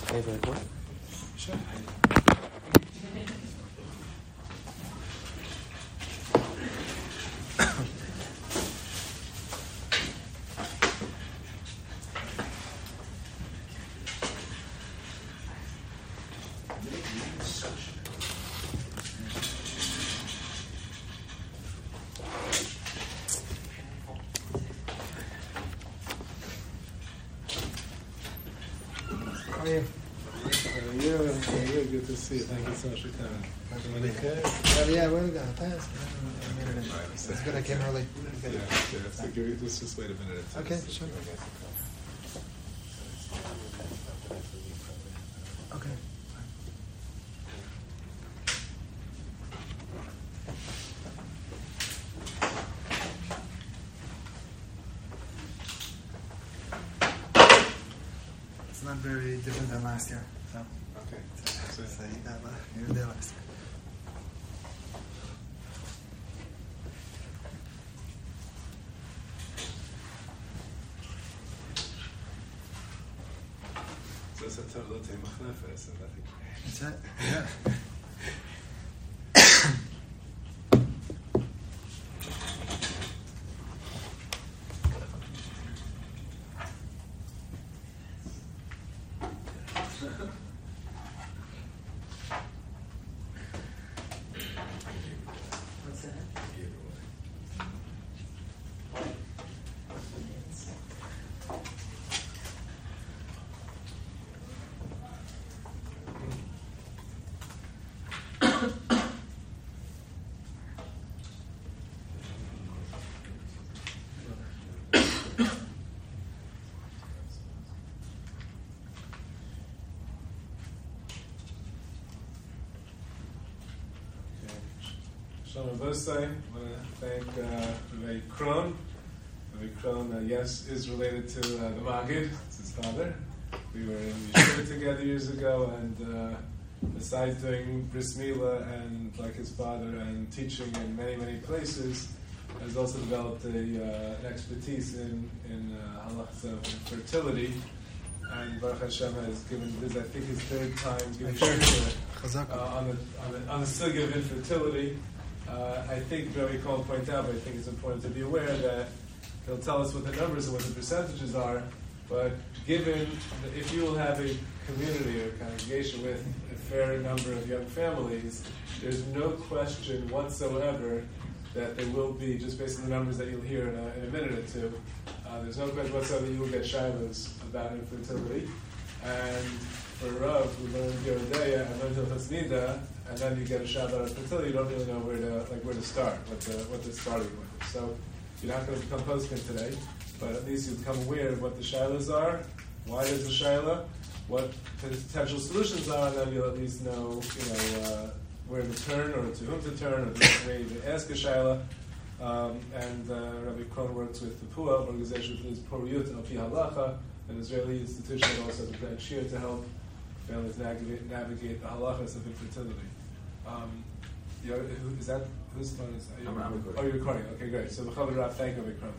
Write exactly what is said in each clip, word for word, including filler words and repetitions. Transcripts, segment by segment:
Okay, very cool. Sure. Good to see you. Thank you so much for coming. Uh, yeah, we're gonna pass. It's good I came early. Okay. Yeah, yeah. So give you, let's just wait a minute. Okay, sure. Okay. It's not very different than last year. So. Okay. So you got uh, you're there last year. So it's a total of Machnefes, and I think. That's it. Yeah. Shalom Vosai. I want to thank uh, Rabbi Kron. Rabbi Kron, uh, yes, is related to uh, the Maggid. It's his father. We were in Yeshiva together years ago, and uh, besides doing bris milah and like his father and teaching in many, many places, has also developed a, uh, an expertise in in uh, halachas of fertility. And Baruch Hashem has given this, I think, his third time giving shir uh, on the on the on the sugya of infertility. Uh, I think Rabbi Cohen pointed out, but I think it's important to be aware that he'll tell us what the numbers and what the percentages are. But given that if you will have a community or congregation with a fair number of young families, there's no question whatsoever that there will be, just based on the numbers that you'll hear in a, in a minute or two, uh, there's no question whatsoever that you will get shilas about infertility. And for Rav, we learned Yeridea and learned Hilchos Nida, and then you get a shot out of fertility. You don't really know where to like where to start, what the what the starting point is. So you're not going to become postscript today, but at least you become aware of what the shilas are, why there's a shilah, what potential solutions are, and then you'll at least know, you know, uh, where to turn or to whom to turn or the way to ask a shilah. Um, and uh, Rabbi Kron works with the P U A, organization for this Poriyut Al Pi Halacha, an Israeli institution that also has a grant share to help families navigate, navigate the halachas of infertility. Um, you know, who, is that whose phone is that? I'm, I'm recording. Oh, you're recording. Okay, great. So, B'chavod Rav, thank you, Rabbi Kron.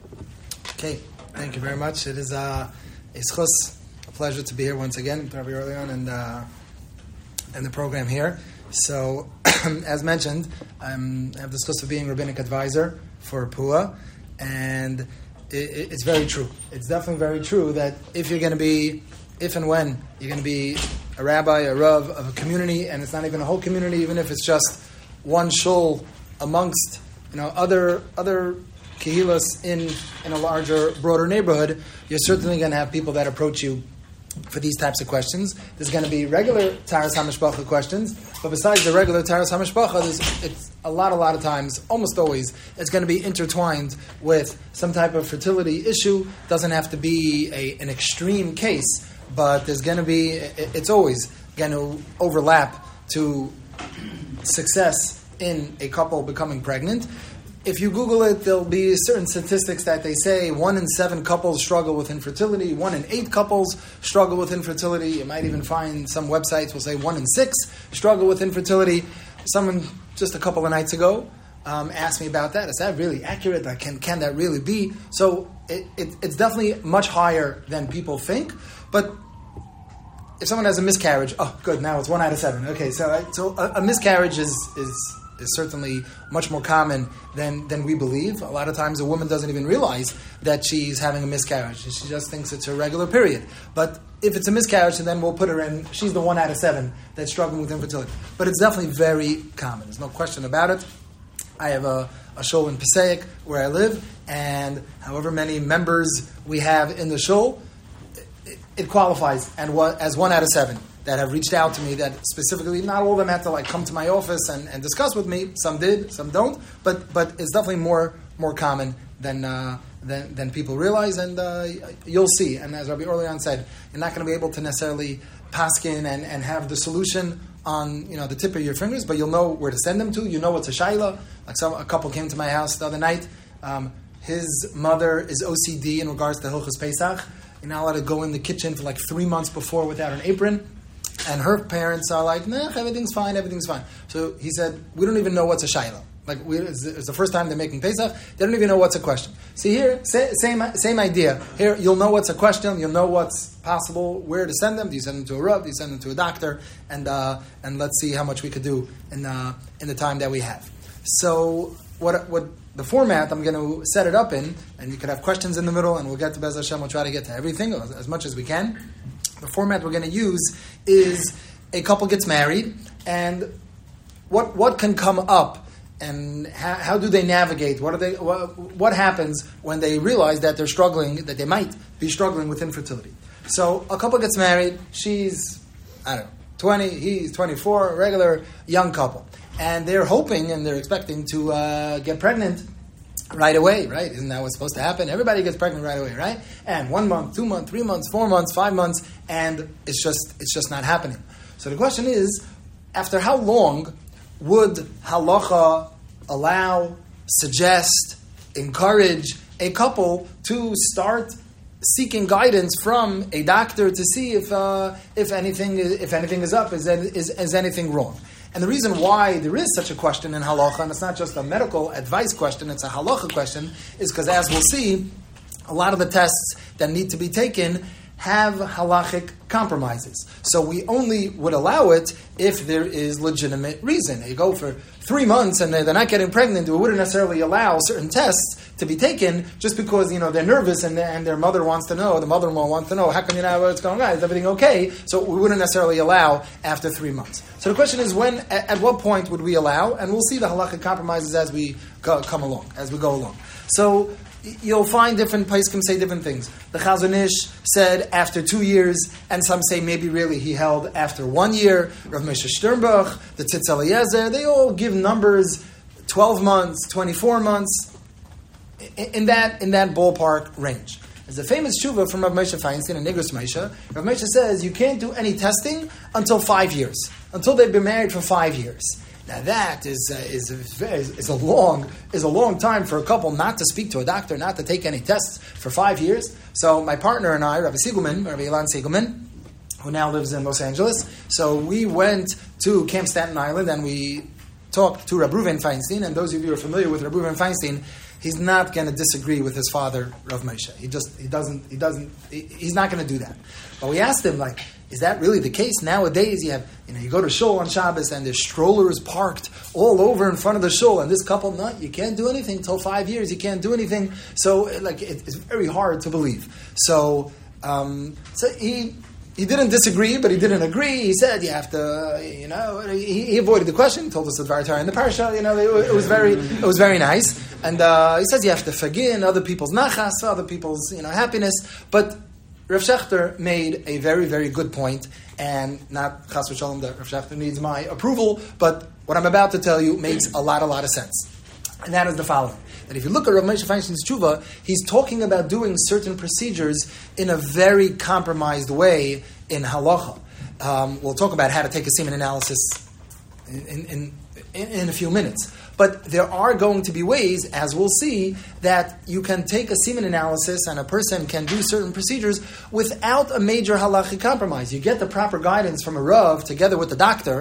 Okay, thank you very much. It is uh, a schus, a pleasure to be here once again, very early on in the, in the program here. So, as mentioned, I'm, I have the schus of being rabbinic advisor for P U A, and it, it, it's very true. It's definitely very true that if you're going to be, if and when you're going to be a rabbi, a rav of a community, and it's not even a whole community, even if it's just one shul amongst, you know, other other kehilas in in a larger, broader neighborhood, you're certainly going to have people that approach you for these types of questions. There's going to be regular Taras HaMishpacha questions, but besides the regular Taras HaMishpacha, there's it's a lot, a lot of times, almost always, it's going to be intertwined with some type of fertility issue. Doesn't have to be a, an extreme case, but there's going to be, it's always going to overlap to success in a couple becoming pregnant. If you Google it, there'll be certain statistics that they say one in seven couples struggle with infertility, one in eight couples struggle with infertility. You might even find some websites will say one in six struggle with infertility. Someone just a couple of nights ago um, asked me about that. Is that really accurate? Like, can can that really be? So it, it, it's definitely much higher than people think. But if someone has a miscarriage, oh, good, now it's one out of seven. Okay, so so a, a miscarriage is is is certainly much more common than than we believe. A lot of times, a woman doesn't even realize that she's having a miscarriage; she just thinks it's her regular period. But if it's a miscarriage, then we'll put her in. She's the one out of seven that's struggling with infertility. But it's definitely very common. There's no question about it. I have a, a shul in Passaic where I live, and however many members we have in the shul, it, it qualifies and what, as one out of seven that have reached out to me. That specifically, not all of them had to like come to my office and, and discuss with me. Some did, some don't. But but it's definitely more more common than uh, than, than people realize, and uh, you'll see. And as Rabbi Orlean said, you're not going to be able to necessarily paskin and, and have the solution on, you know, the tip of your fingers, but you'll know where to send them to. You know what's a shaila. Like some, a couple came to my house the other night. Um, his mother is O C D in regards to Hilchos Pesach. You're not allowed to go in the kitchen for like three months before without an apron. And her parents are like, nah, everything's fine, everything's fine. So he said, we don't even know what's a shaila. Like, we, it's, it's the first time they're making Pesach. They don't even know what's a question. See here, say, same same idea. Here, you'll know what's a question. You'll know what's possible, where to send them. Do you send them to a rav? Do you send them to a doctor? And uh, and let's see how much we could do in uh, in the time that we have. So what what the format I'm going to set it up in, and you could have questions in the middle, and we'll get to Bez Hashem. We'll try to get to everything as much as we can. The format we're going to use is a couple gets married, and what what can come up. And how, how do they navigate? What are they? What, what happens when they realize that they're struggling, that they might be struggling with infertility? So a couple gets married. She's, I don't know, twenty. He's twenty-four. A regular young couple, and they're hoping and they're expecting to uh, get pregnant right away. Right? Isn't that what's supposed to happen? Everybody gets pregnant right away, right? And one month, two months, three months, four months, five months, and it's just it's just not happening. So the question is, after how long would halacha allow, suggest, encourage a couple to start seeking guidance from a doctor to see if uh, if anything if anything is up, is, is is anything wrong? And the reason why there is such a question in halacha, and it's not just a medical advice question, it's a halacha question, is because, as we'll see, a lot of the tests that need to be taken have halachic compromises. So we only would allow it if there is legitimate reason. You go for three months and they're not getting pregnant, we wouldn't necessarily allow certain tests to be taken just because, you know, they're nervous and, and their mother wants to know, the mother-in-law wants to know, how come you know what's going on? Is everything okay? So we wouldn't necessarily allow after three months. So the question is, when, at, at what point would we allow? And we'll see the halachic compromises as we go, come along, as we go along. So you'll find different poskim say different things. The Chazon Ish said after two years, and some say maybe really he held after one year. Rav Moshe Sternbuch, the Tzitz Eliezer, they all give numbers, twelve months, twenty-four months, in that in that ballpark range. There's a famous tshuva from Rav Moshe Feinstein and Nigros Moshe. Rav Moshe says you can't do any testing until five years, until they've been married for five years. Now that is uh, is, is is a long is a long time for a couple not to speak to a doctor, not to take any tests for five years. So my partner and I, Rabbi Siegelman, Rabbi Ilan Siegelman, who now lives in Los Angeles, so we went to Camp Staten Island and we talked to Rabbi Reuven Feinstein. And those of you who are familiar with Rabbi Reuven Feinstein, he's not going to disagree with his father, Rav Moshe. He just he doesn't he doesn't he, he's not going to do that. But we asked him, like, is that really the case nowadays? You have, you know, you go to shul on Shabbos and there's strollers parked all over in front of the shul, and this couple, no, you can't do anything till five years. You can't do anything. So, like, it, it's very hard to believe. So, um, so he he didn't disagree, but he didn't agree. He said you have to, you know, he, he avoided the question. Told us the Dvar Torah in the parsha. You know, it, it was very it was very nice. And uh, he says you have to forgive other people's nachas, other people's, you know, happiness, but Rav Shechter made a very, very good point, and not chas v'shalom that Rav Shechter needs my approval, but what I'm about to tell you makes a lot, a lot of sense. And that is the following. That if you look at Rav Moshe Feinstein's tshuva, he's talking about doing certain procedures in a very compromised way in halacha. Um, we'll talk about how to take a semen analysis in, in, in, in a few minutes. But there are going to be ways, as we'll see, that you can take a semen analysis and a person can do certain procedures without a major halachic compromise. You get the proper guidance from a rav together with the doctor,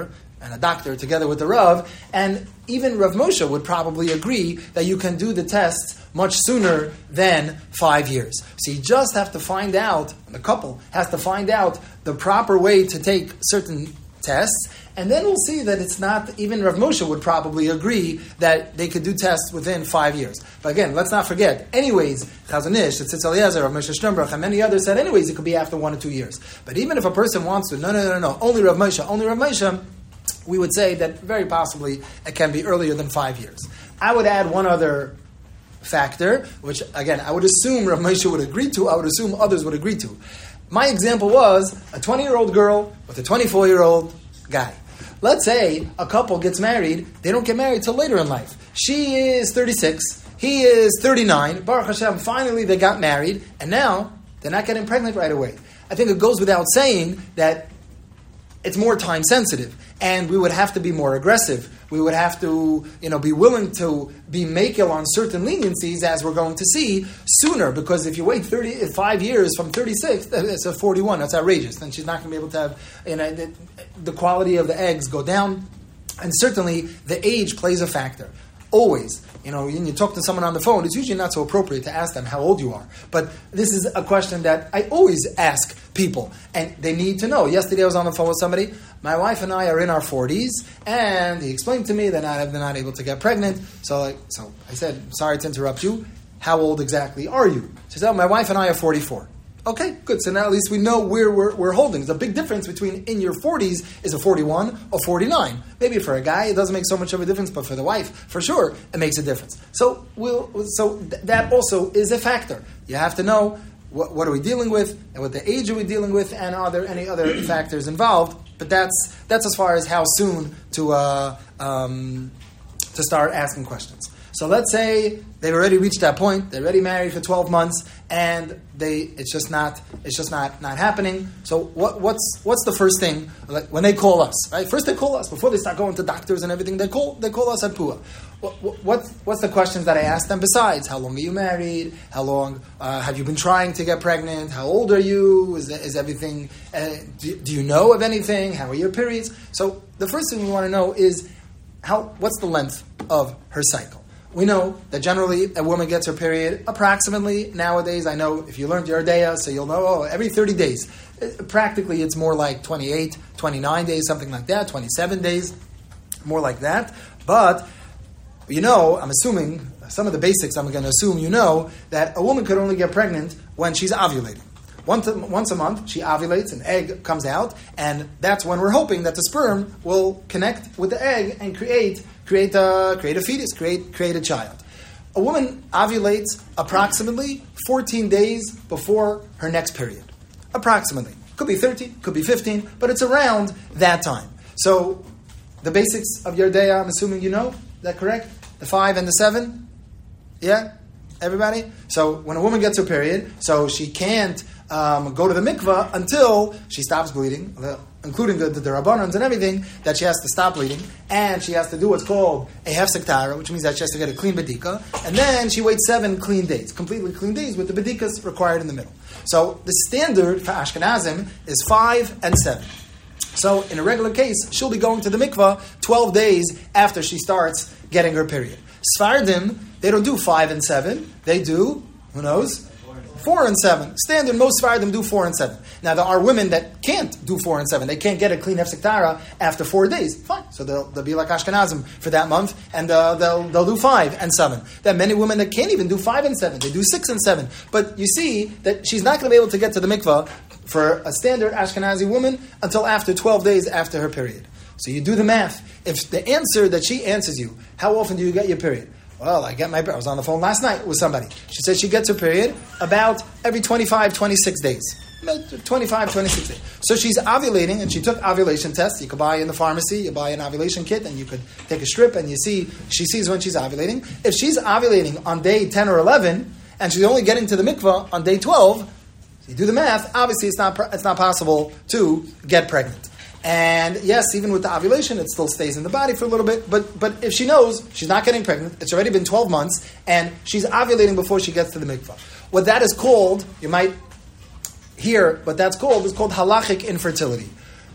and a doctor together with the Rav, and even Rav Moshe would probably agree that you can do the tests much sooner than five years. So you just have to find out, the couple has to find out the proper way to take certain tests, and then we'll see that it's not, even Rav Moshe would probably agree that they could do tests within five years. But again, let's not forget, anyways, Chazon Ish, Tzitz Eliezer, Rav Moshe Sternberg, and many others said anyways it could be after one or two years. But even if a person wants to, no, no, no, no, only Rav Moshe, only Rav Moshe, we would say that very possibly it can be earlier than five years. I would add one other factor, which again, I would assume Rav Moshe would agree to, I would assume others would agree to. My example was a twenty-year-old girl with a twenty-four-year-old guy. Let's say a couple gets married, they don't get married till later in life. She is thirty-six, he is thirty-nine, Baruch Hashem, finally they got married, and now they're not getting pregnant right away. I think it goes without saying that it's more time sensitive, and we would have to be more aggressive. We would have to, you know, be willing to be makel on certain leniencies, as we're going to see sooner. Because if you wait thirty-five years from thirty-six, it's a forty-one. That's outrageous. Then she's not going to be able to have, you know, the, the quality of the eggs go down, and certainly the age plays a factor. Always, you know, when you talk to someone on the phone, it's usually not so appropriate to ask them how old you are. But this is a question that I always ask people, and they need to know. Yesterday I was on the phone with somebody. My wife and I are in our forties, and he explained to me that they're not able to get pregnant. So, like, so I said, sorry to interrupt you. How old exactly are you? She said, oh, my wife and I are forty-four. Okay, good. So now at least we know where we're, we're holding. There's a big difference between in your forties is a forty-one or forty-nine. Maybe for a guy it doesn't make so much of a difference, but for the wife, for sure, it makes a difference. So we'll, so th- that also is a factor. You have to know what, what are we dealing with, and what the age are we dealing with, and are there any other factors involved. But that's that's as far as how soon to uh, um, to start asking questions. So let's say they've already reached that point, they're already married for twelve months, and they it's just not it's just not, not happening. So what, what's what's the first thing, like when they call us, right? First they call us before they start going to doctors and everything. They call they call us at Pua. What, what what's the questions that I ask them besides how long are you married? How long uh, have you been trying to get pregnant? How old are you? Is is everything? Uh, do, do you know of anything? How are your periods? So the first thing we want to know is how what's the length of her cycle. We know that generally a woman gets her period approximately nowadays. I know if you learned your Deya, so you'll know, oh, every thirty days. Practically, it's more like twenty-eight, twenty-nine days, something like that, twenty-seven days, more like that. But, you know, I'm assuming, some of the basics I'm going to assume you know, that a woman could only get pregnant when she's ovulating. Once a, once a month, she ovulates, an egg comes out, and that's when we're hoping that the sperm will connect with the egg and create create a, create a fetus, create create a child. A woman ovulates approximately fourteen days before her next period. Approximately. Could be thirteen, could be fifteen, but it's around that time. So, the basics of your day, I'm assuming you know, is that correct? The five and the seven? Yeah? Everybody? So, when a woman gets her period, so she can't um, go to the mikvah until she stops bleeding, including the, the, the rabbanans and everything, that she has to stop bleeding, and she has to do what's called a hefsek tahara, which means that she has to get a clean bedika, and then she waits seven clean days, completely clean days, with the bedikas required in the middle. So the standard for Ashkenazim is five and seven. So in a regular case, she'll be going to the mikvah twelve days after she starts getting her period. Sfardim, they don't do five and seven, they do, who knows? Four and seven. Standard, most Sfardim do four and seven. Now, there are women that can't do four and seven. They can't get a clean hefsek tahara after four days. Fine. So they'll, they'll be like Ashkenazim for that month, and uh, they'll they'll do five and seven. There are many women that can't even do five and seven. They do six and seven. But you see that she's not going to be able to get to the mikvah for a standard Ashkenazi woman until after twelve days after her period. So you do the math. If the answer that she answers you, how often do you get your period? Well, I get my I was on the phone last night with somebody. She said she gets her period about every twenty-five, twenty-six days. twenty-five, twenty-six days. So she's ovulating, and she took ovulation tests. You could buy in the pharmacy, you buy an ovulation kit, and you could take a strip, and you see, she sees when she's ovulating. If she's ovulating on day ten or eleven, and she's only getting to the mikvah on day twelve, you do the math, obviously it's not it's not possible to get pregnant. And yes, even with the ovulation, it still stays in the body for a little bit. But but if she knows she's not getting pregnant, it's already been twelve months, and she's ovulating before she gets to the mikvah. What that is called, you might hear what that's called, is called halachic infertility.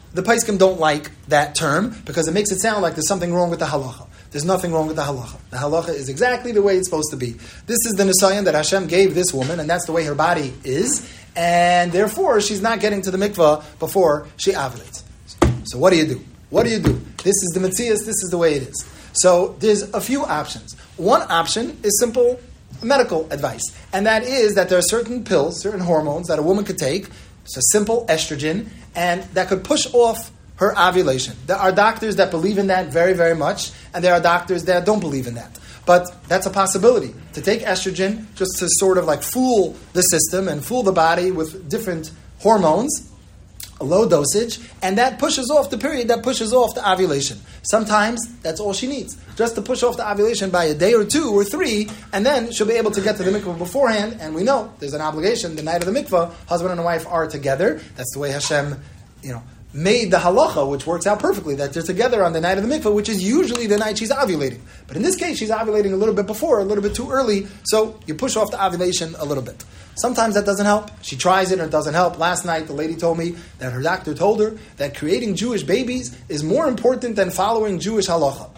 the Paiskim don't like that term because it makes it sound like there's something wrong with the halacha. There's nothing wrong with the halacha. The halacha is exactly the way it's supposed to be. This is the nisayon that Hashem gave this woman, and that's the way her body is, and therefore she's not getting to the mikvah before she ovulates. So what do you do? What do you do? This is the Metzias, this is the way it is. So there's a few options. One option is simple medical advice, and that is that there are certain pills, certain hormones that a woman could take, so simple estrogen, and that could push off her ovulation. There are doctors that believe in that very, very much, and there are doctors that don't believe in that. But that's a possibility, to take estrogen just to sort of like fool the system and fool the body with different hormones, a low dosage, and that pushes off the period, that pushes off the ovulation. Sometimes that's all she needs, just to push off the ovulation by a day or two or three, and then she'll be able to get to the mikvah beforehand, and we know there's an obligation, the night of the mikvah, husband and wife are together. That's the way Hashem, you know, made the halacha, which works out perfectly, that they're together on the night of the mikvah, which is usually the night she's ovulating. But in this case, she's ovulating a little bit before, a little bit too early, so you push off the ovulation a little bit. Sometimes that doesn't help. She tries it and it doesn't help. Last night, the lady told me that her doctor told her that creating Jewish babies is more important than following Jewish halacha.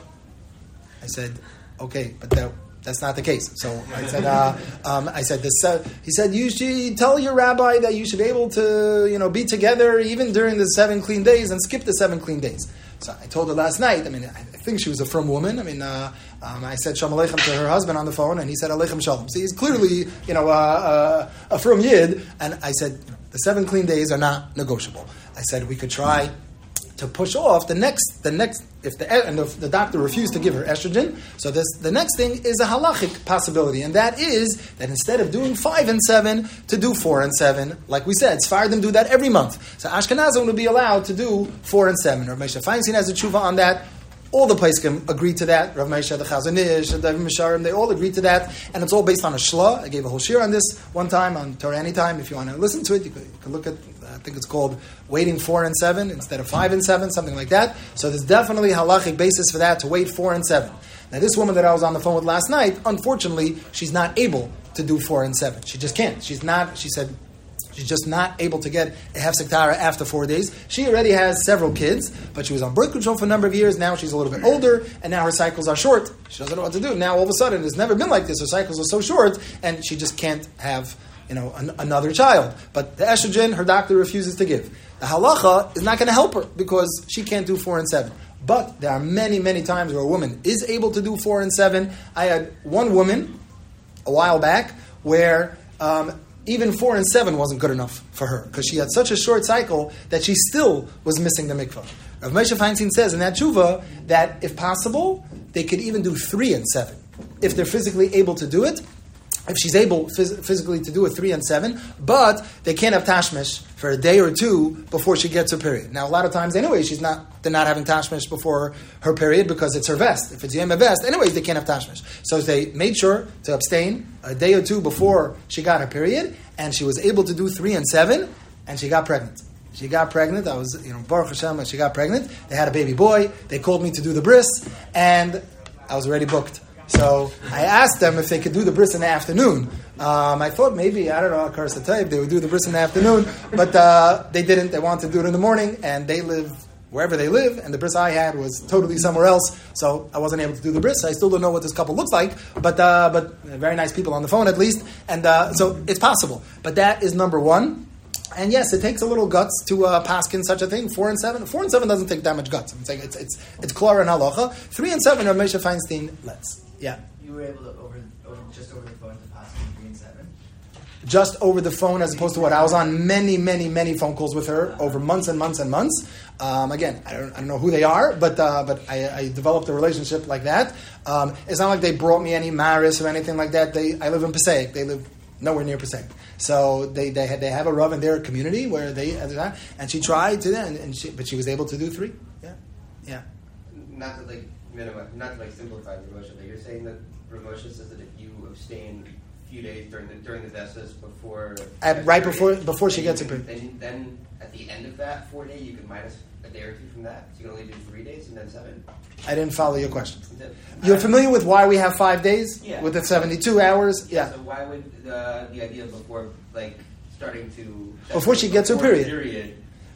I said, okay, but that, that's not the case. So I said, uh, um, I said, this, uh, he said, you should tell your rabbi that you should be able to, you know, be together even during the seven clean days and skip the seven clean days. So I told her last night, I mean, I think she was a frum woman. I mean, uh, um, I said Shalom Aleichem to her husband on the phone, and he said Aleichem Shalom. So he's clearly, you know, uh, uh, a frum yid. And I said, you know, the seven clean days are not negotiable. I said we could try to push off the next, the next, if the and if the doctor refused to give her estrogen, so this the next thing is a halachic possibility, and that is that instead of doing five and seven, to do four and seven, like we said, Sephardim do that every month. So Ashkenazim will be allowed to do four and seven. Rav Moshe Feinstein has a tshuva on that. All the Paiskim agreed to that. Rav Moshe, the Chazon Ish, the David Misharim, they all agreed to that. And it's all based on a shla. I gave a whole shir on this one time on Torah Anytime. If you want to listen to it, you can, you can look at, I think it's called Waiting Four and Seven instead of Five and Seven, something like that. So there's definitely a halachic basis for that, to wait Four and Seven. Now this woman that I was on the phone with last night, unfortunately, she's not able to do Four and Seven. She just can't. She's not, she said, she's just not able to get a hefsek tahara after four days. She already has several kids, but she was on birth control for a number of years. Now she's a little bit older, and now her cycles are short. She doesn't know what to do. Now all of a sudden, it's never been like this. Her cycles are so short, and she just can't have, you know, an, another child. But the estrogen, her doctor refuses to give. The halacha is not going to help her because she can't do four and seven. But there are many, many times where a woman is able to do four and seven. I had one woman a while back where Um, even four and seven wasn't good enough for her because she had such a short cycle that she still was missing the mikvah. Rav Moshe Feinstein says in that tshuva that if possible, they could even do three and seven if they're physically able to do it. If she's able phys- physically to do a three and seven, but they can't have tashmish for a day or two before she gets her period. Now, a lot of times, anyway, she's not they're not having tashmish before her period because it's her vest. If it's Yom vest, anyways, they can't have tashmish. So they made sure to abstain a day or two before she got her period, and she was able to do three and seven, and she got pregnant. She got pregnant. I was, you know, Baruch Hashem, and she got pregnant. They had a baby boy. They called me to do the bris, and I was already booked. So I asked them if they could do the bris in the afternoon. Um, I thought maybe, I don't know, Karas Hatayib, they would do the bris in the afternoon, but uh, they didn't. They wanted to do it in the morning, and they live wherever they live, and the bris I had was totally somewhere else, so I wasn't able to do the bris. I still don't know what this couple looks like, but uh, but very nice people on the phone at least, and uh, so it's possible. But that is number one. And yes, it takes a little guts to uh, paskin such a thing. Four and seven, four and seven doesn't take that much guts. It's like it's it's it's klar and halacha. Three and seven, Rav Moshe Feinstein lets. Yeah. You were able to over, over just over the phone to paskin three and seven. Just over the phone, as opposed to what I was on many, many, many phone calls with her over months and months and months. Um, again, I don't, I don't know who they are, but uh, but I, I developed a relationship like that. Um, it's not like they brought me any maris or anything like that. They I live in Passaic. They live nowhere near Passaic. So they they had, they have a rav in their community where they and she tried to and, and she but she was able to do three. Yeah, yeah. Not to like minimize, not to like simplify the Rav Moshe, but you're saying that Rav Moshe says that if you abstain a few days during the during the vestas before At, right before before she gets a period. Then then at the end of that four day you can minus a day or two from that. So you can only do three days and then seven. I didn't follow your question. You're familiar with why we have five days? Yeah. With the seventy-two hours? Yeah. Yeah. So why would the the idea before like starting to Before she gets her before the period. period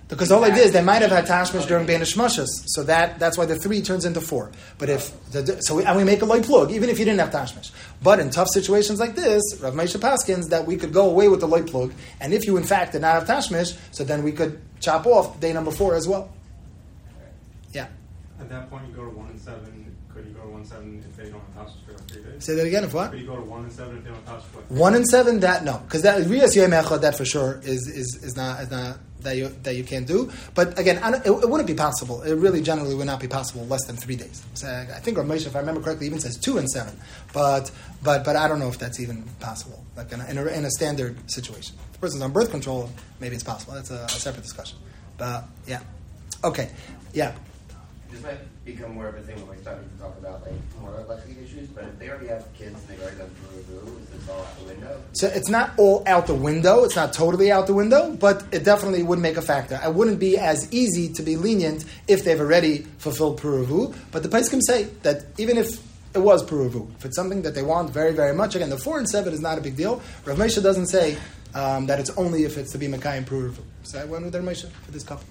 Because all it is, they might have had tashmish during Bein Hashmashas, so that that's why the three turns into four. But if the, so, we, and we make a loy plug, even if you didn't have tashmish. But in tough situations like this, Rav Moshe paskins that we could go away with the loy plug, and if you in fact did not have tashmish, so then we could chop off day number four as well. Yeah. At that point, you go to one and seven. Could you go to one and seven if they don't have tashmish for like three days? Say that again. If what? Could you go to one and seven if they don't have tashmish for like three One days? and seven, that no, because that Riyas Yom Echad, that for sure is is is not is not. That you, that you can't do. But again, I don't, it, it wouldn't be possible. It really generally would not be possible less than three days. So I think Rav Moshe, if I remember correctly, even says two and seven. But but but I don't know if that's even possible, like in a, in a, in a standard situation. If the person's on birth control, maybe it's possible. That's a, a separate discussion. But yeah. Okay. Yeah. This might become more of a thing when we start to talk about like more electric issues, but if they already have kids and they've already done Peru, is this all out the window? So it's not all out the window. It's not totally out the window, but it definitely would make a factor. I wouldn't be as easy to be lenient if they've already fulfilled Peruvu. But the Pesachim say that even if it was Peruvu, if it's something that they want very, very much, again, the four and seven is not a big deal. Rav Moshe doesn't say um, that it's only if it's to be Mekayim Peruvu. So I went with Rav Moshe for this couple.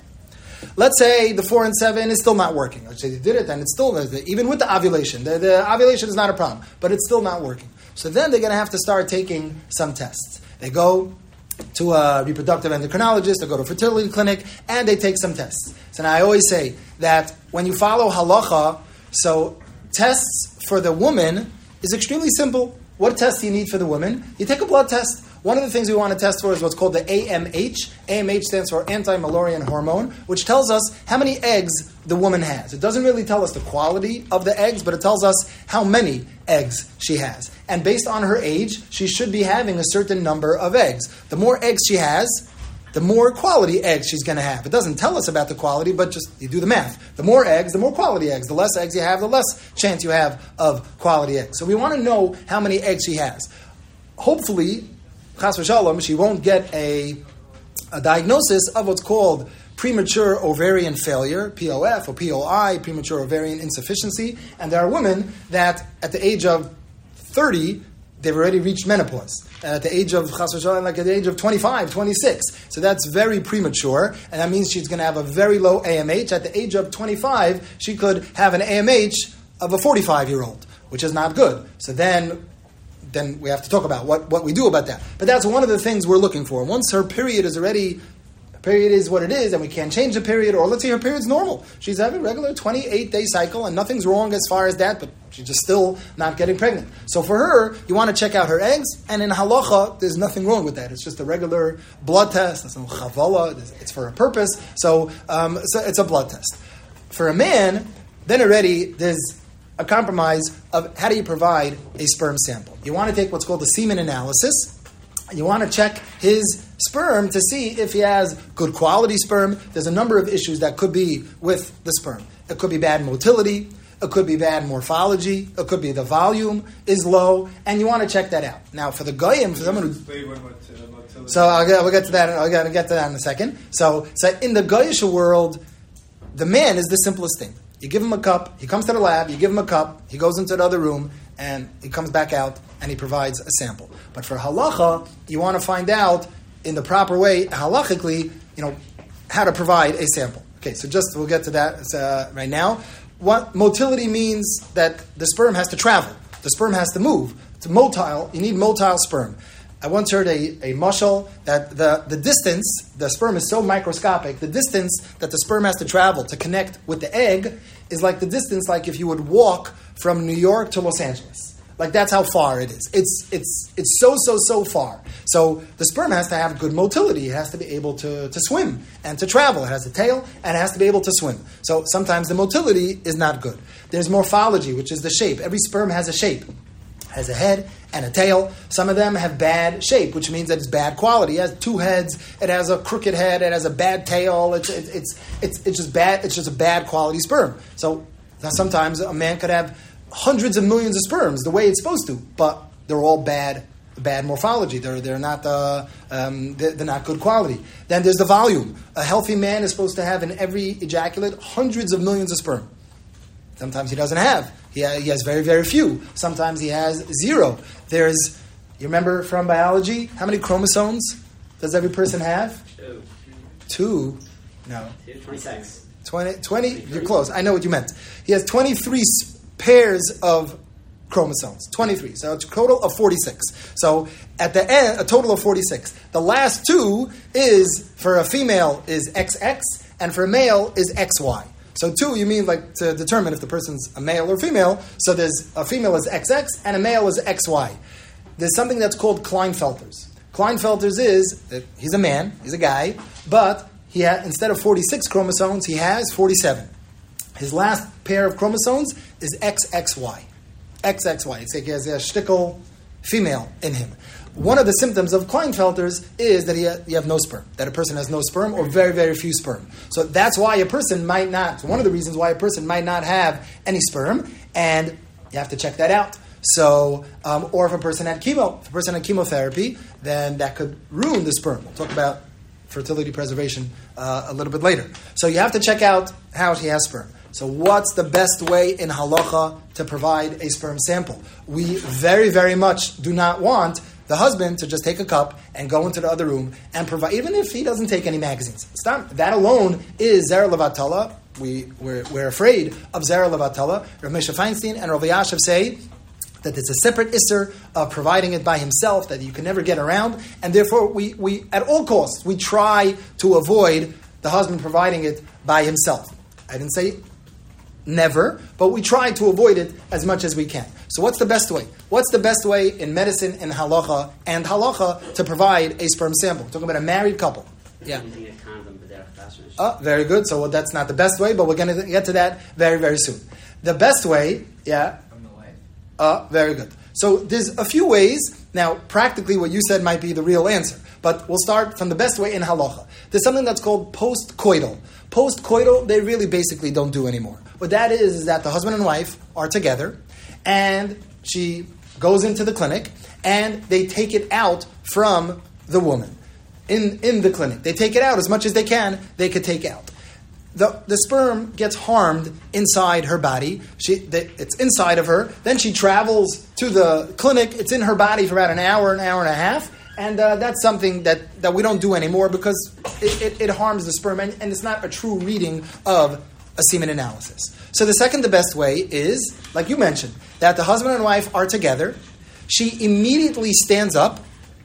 Let's say the four and seven is still not working. Let's say they did it, and it's still, even with the ovulation, the, the ovulation is not a problem, but it's still not working. So then they're going to have to start taking some tests. They go to a reproductive endocrinologist, they go to a fertility clinic, and they take some tests. So now I always say that when you follow halacha, so tests for the woman is extremely simple. What test do you need for the woman? You take a blood test. One of the things we want to test for is what's called the A M H. A M H stands for anti-Malarian hormone, which tells us how many eggs the woman has. It doesn't really tell us the quality of the eggs, but it tells us how many eggs she has. And based on her age, she should be having a certain number of eggs. The more eggs she has, the more quality eggs she's going to have. It doesn't tell us about the quality, but just you do the math. The more eggs, the more quality eggs. The less eggs you have, the less chance you have of quality eggs. So we want to know how many eggs she has. Hopefully, Chas v'shalom, she won't get a, a diagnosis of what's called premature ovarian failure, P O F or P O I, premature ovarian insufficiency. And there are women that at the age of thirty, they've already reached menopause. And at the age of Chas v'shalom, like at the age of twenty-five, twenty-six. So that's very premature, and that means she's going to have a very low A M H. At the age of twenty-five, she could have an A M H of a forty-five-year-old, which is not good. So then... then we have to talk about what, what we do about that. But that's one of the things we're looking for. Once her period is already, her period is what it is, and we can't change the period, or let's say her period's normal. She's having a regular twenty-eight day cycle, and nothing's wrong as far as that, but she's just still not getting pregnant. So for her, you want to check out her eggs, and in halacha, there's nothing wrong with that. It's just a regular blood test. It's no chavala. It's for a purpose. So, um, so it's a blood test. For a man, then already there's a compromise of how do you provide a sperm sample. You want to take what's called the semen analysis. You want to check his sperm to see if he has good quality sperm. There's a number of issues that could be with the sperm. It could be bad motility. It could be bad morphology. It could be the volume is low, and you want to check that out. Now, for the goyim, for someone who... So I'll get, we'll get to that. I'll get, I'll get to that in a second. So, so in the goyish world, the man is the simplest thing. You give him a cup, he comes to the lab, you give him a cup, he goes into the other room, and he comes back out, and he provides a sample. But for halacha, you want to find out, in the proper way, halachically, you know, how to provide a sample. Okay, so just, we'll get to that uh, right now. What motility means that the sperm has to travel. The sperm has to move. It's motile, you need motile sperm. I once heard a, a mashal that the, the distance, the sperm is so microscopic, the distance that the sperm has to travel to connect with the egg is like the distance like if you would walk from New York to Los Angeles. Like that's how far it is. It's it's it's so, so, so far. So the sperm has to have good motility. It has to be able to, to swim and to travel. It has a tail and it has to be able to swim. So sometimes the motility is not good. There's morphology, which is the shape. Every sperm has a shape. Has a head and a tail. Some of them have bad shape, which means that it's bad quality. It has two heads. It has a crooked head. It has a bad tail. It's it's it's it's, it's just bad. It's just a bad quality sperm. So sometimes a man could have hundreds of millions of sperms the way it's supposed to, but they're all bad. Bad morphology. They're they're not uh, um, they're, they're not good quality. Then there's the volume. A healthy man is supposed to have in every ejaculate hundreds of millions of sperm. Sometimes he doesn't have. He, ha- he has very, very few. Sometimes he has zero. There's, you remember from biology, how many chromosomes does every person have? Two. two, no, twenty-six. twenty, twenty, you're close. I know what you meant. He has twenty-three s- pairs of chromosomes. twenty-three. So it's a total of forty-six. So at the end, a total of forty-six. The last two is, for a female, is X X, and for a male is X Y. So two, you mean like to determine if the person's a male or female. So there's a female is X X and a male is X Y. There's something that's called Klinefelters. Klinefelters is that he's a man, he's a guy, but he ha- instead of forty-six chromosomes, he has forty-seven. His last pair of chromosomes is X X Y. X X Y. It's like he has a shtickle female in him. One of the symptoms of Klinefelters is that he ha- you have no sperm, that a person has no sperm or very, very few sperm. So that's why a person might not, one of the reasons why a person might not have any sperm, and you have to check that out. So, um, or if a person had chemo, if a person had chemotherapy, then that could ruin the sperm. We'll talk about fertility preservation uh, a little bit later. So you have to check out how he has sperm. So what's the best way in halacha to provide a sperm sample? We very, very much do not want the husband to just take a cup and go into the other room and provide, even if he doesn't take any magazines. Stop. That alone is Zera Levatala. We, we're, we're afraid of Zera Levatala. Rav Moshe Feinstein and Rav Yashiv say that it's a separate isser of providing it by himself that you can never get around, and therefore we, we at all costs, we try to avoid the husband providing it by himself. I didn't say never, but we try to avoid it as much as we can. So what's the best way? What's the best way in medicine and halacha and halacha to provide a sperm sample? We're talking about a married couple. Yeah. Using a condom, but they're faster. Oh, very good. So that's not the best way, but we're going to get to that very, very soon. The best way, yeah. From the wife. Uh, very good. So there's a few ways. Now, practically what you said might be the real answer, but we'll start from the best way in halacha. There's something that's called post-coital. Post-coital, they really basically don't do anymore. What that is, is that the husband and wife are together, and she goes into the clinic, and they take it out from the woman in, in the clinic. They take it out as much as they can, they could take out. The, the sperm gets harmed inside her body. She, the, it's inside of her. Then she travels to the clinic. It's in her body for about an hour, an hour and a half. And uh, that's something that, that we don't do anymore because it, it, it harms the sperm. And, and it's not a true reading of a semen analysis. So the second, the best way is, like you mentioned, that the husband and wife are together. She immediately stands up,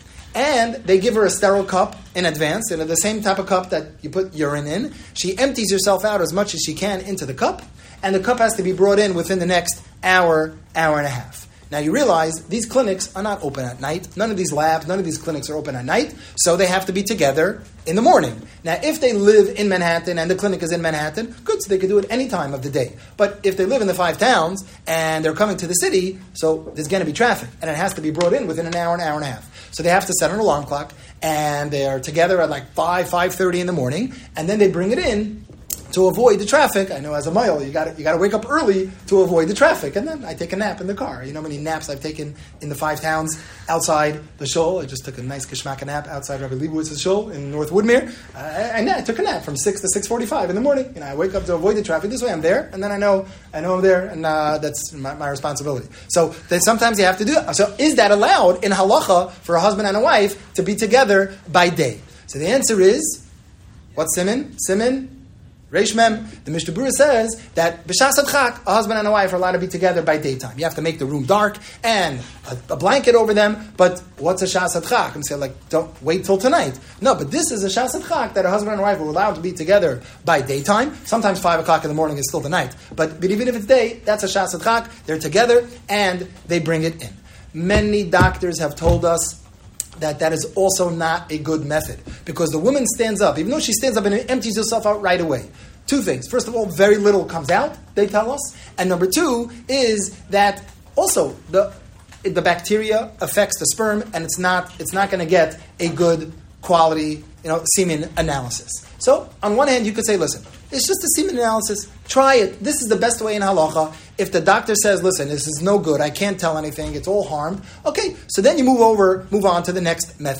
and they give her a sterile cup in advance, you know, the same type of cup that you put urine in. She empties herself out as much as she can into the cup, and the cup has to be brought in within the next hour, hour and a half. Now you realize these clinics are not open at night. None of these labs, none of these clinics are open at night, so they have to be together in the morning. Now if they live in Manhattan and the clinic is in Manhattan, good, so they can do it any time of the day. But if they live in the five towns and they're coming to the city, so there's going to be traffic, and it has to be brought in within an hour, an hour and a half. So they have to set an alarm clock, and they're together at like five, five thirty in the morning, and then they bring it in to avoid the traffic. I know as a mile, you got you got to wake up early to avoid the traffic. And then I take a nap in the car. You know how many naps I've taken in the five towns outside the shul? I just took a nice geschmack nap outside Rabbi Leibowitz's shul in North Woodmere. I, I, I took a nap from six to six forty-five in the morning. You know, I wake up to avoid the traffic. This way I'm there, and then I know I know I'm there, and uh, that's my, my responsibility. So then sometimes you have to do that. So is that allowed in halacha for a husband and a wife to be together by day? So the answer is, what's siman? Siman Reish Mem, the Mishnah Berurah says that b'shas adchak, a husband and a wife are allowed to be together by daytime. You have to make the room dark and a, a blanket over them. But what's a shas adchak? And say like, don't wait till tonight. No, but this is a shas adchak that a husband and a wife are allowed to be together by daytime. Sometimes five o'clock in the morning is still the night. But, but even if it's day, that's a shas adchak. They're together and they bring it in. Many doctors have told us that that is also not a good method. Because the woman stands up, even though she stands up and empties herself out right away. Two things. First of all, very little comes out, they tell us. And number two is that also the the bacteria affects the sperm, and it's not it's not going to get a good quality, you know, semen analysis. So on one hand, you could say, listen, it's just a semen analysis. Try it. This is the best way in halacha. If the doctor says, listen, this is no good, I can't tell anything, it's all harmed. Okay, so then you move over, move on to the next method.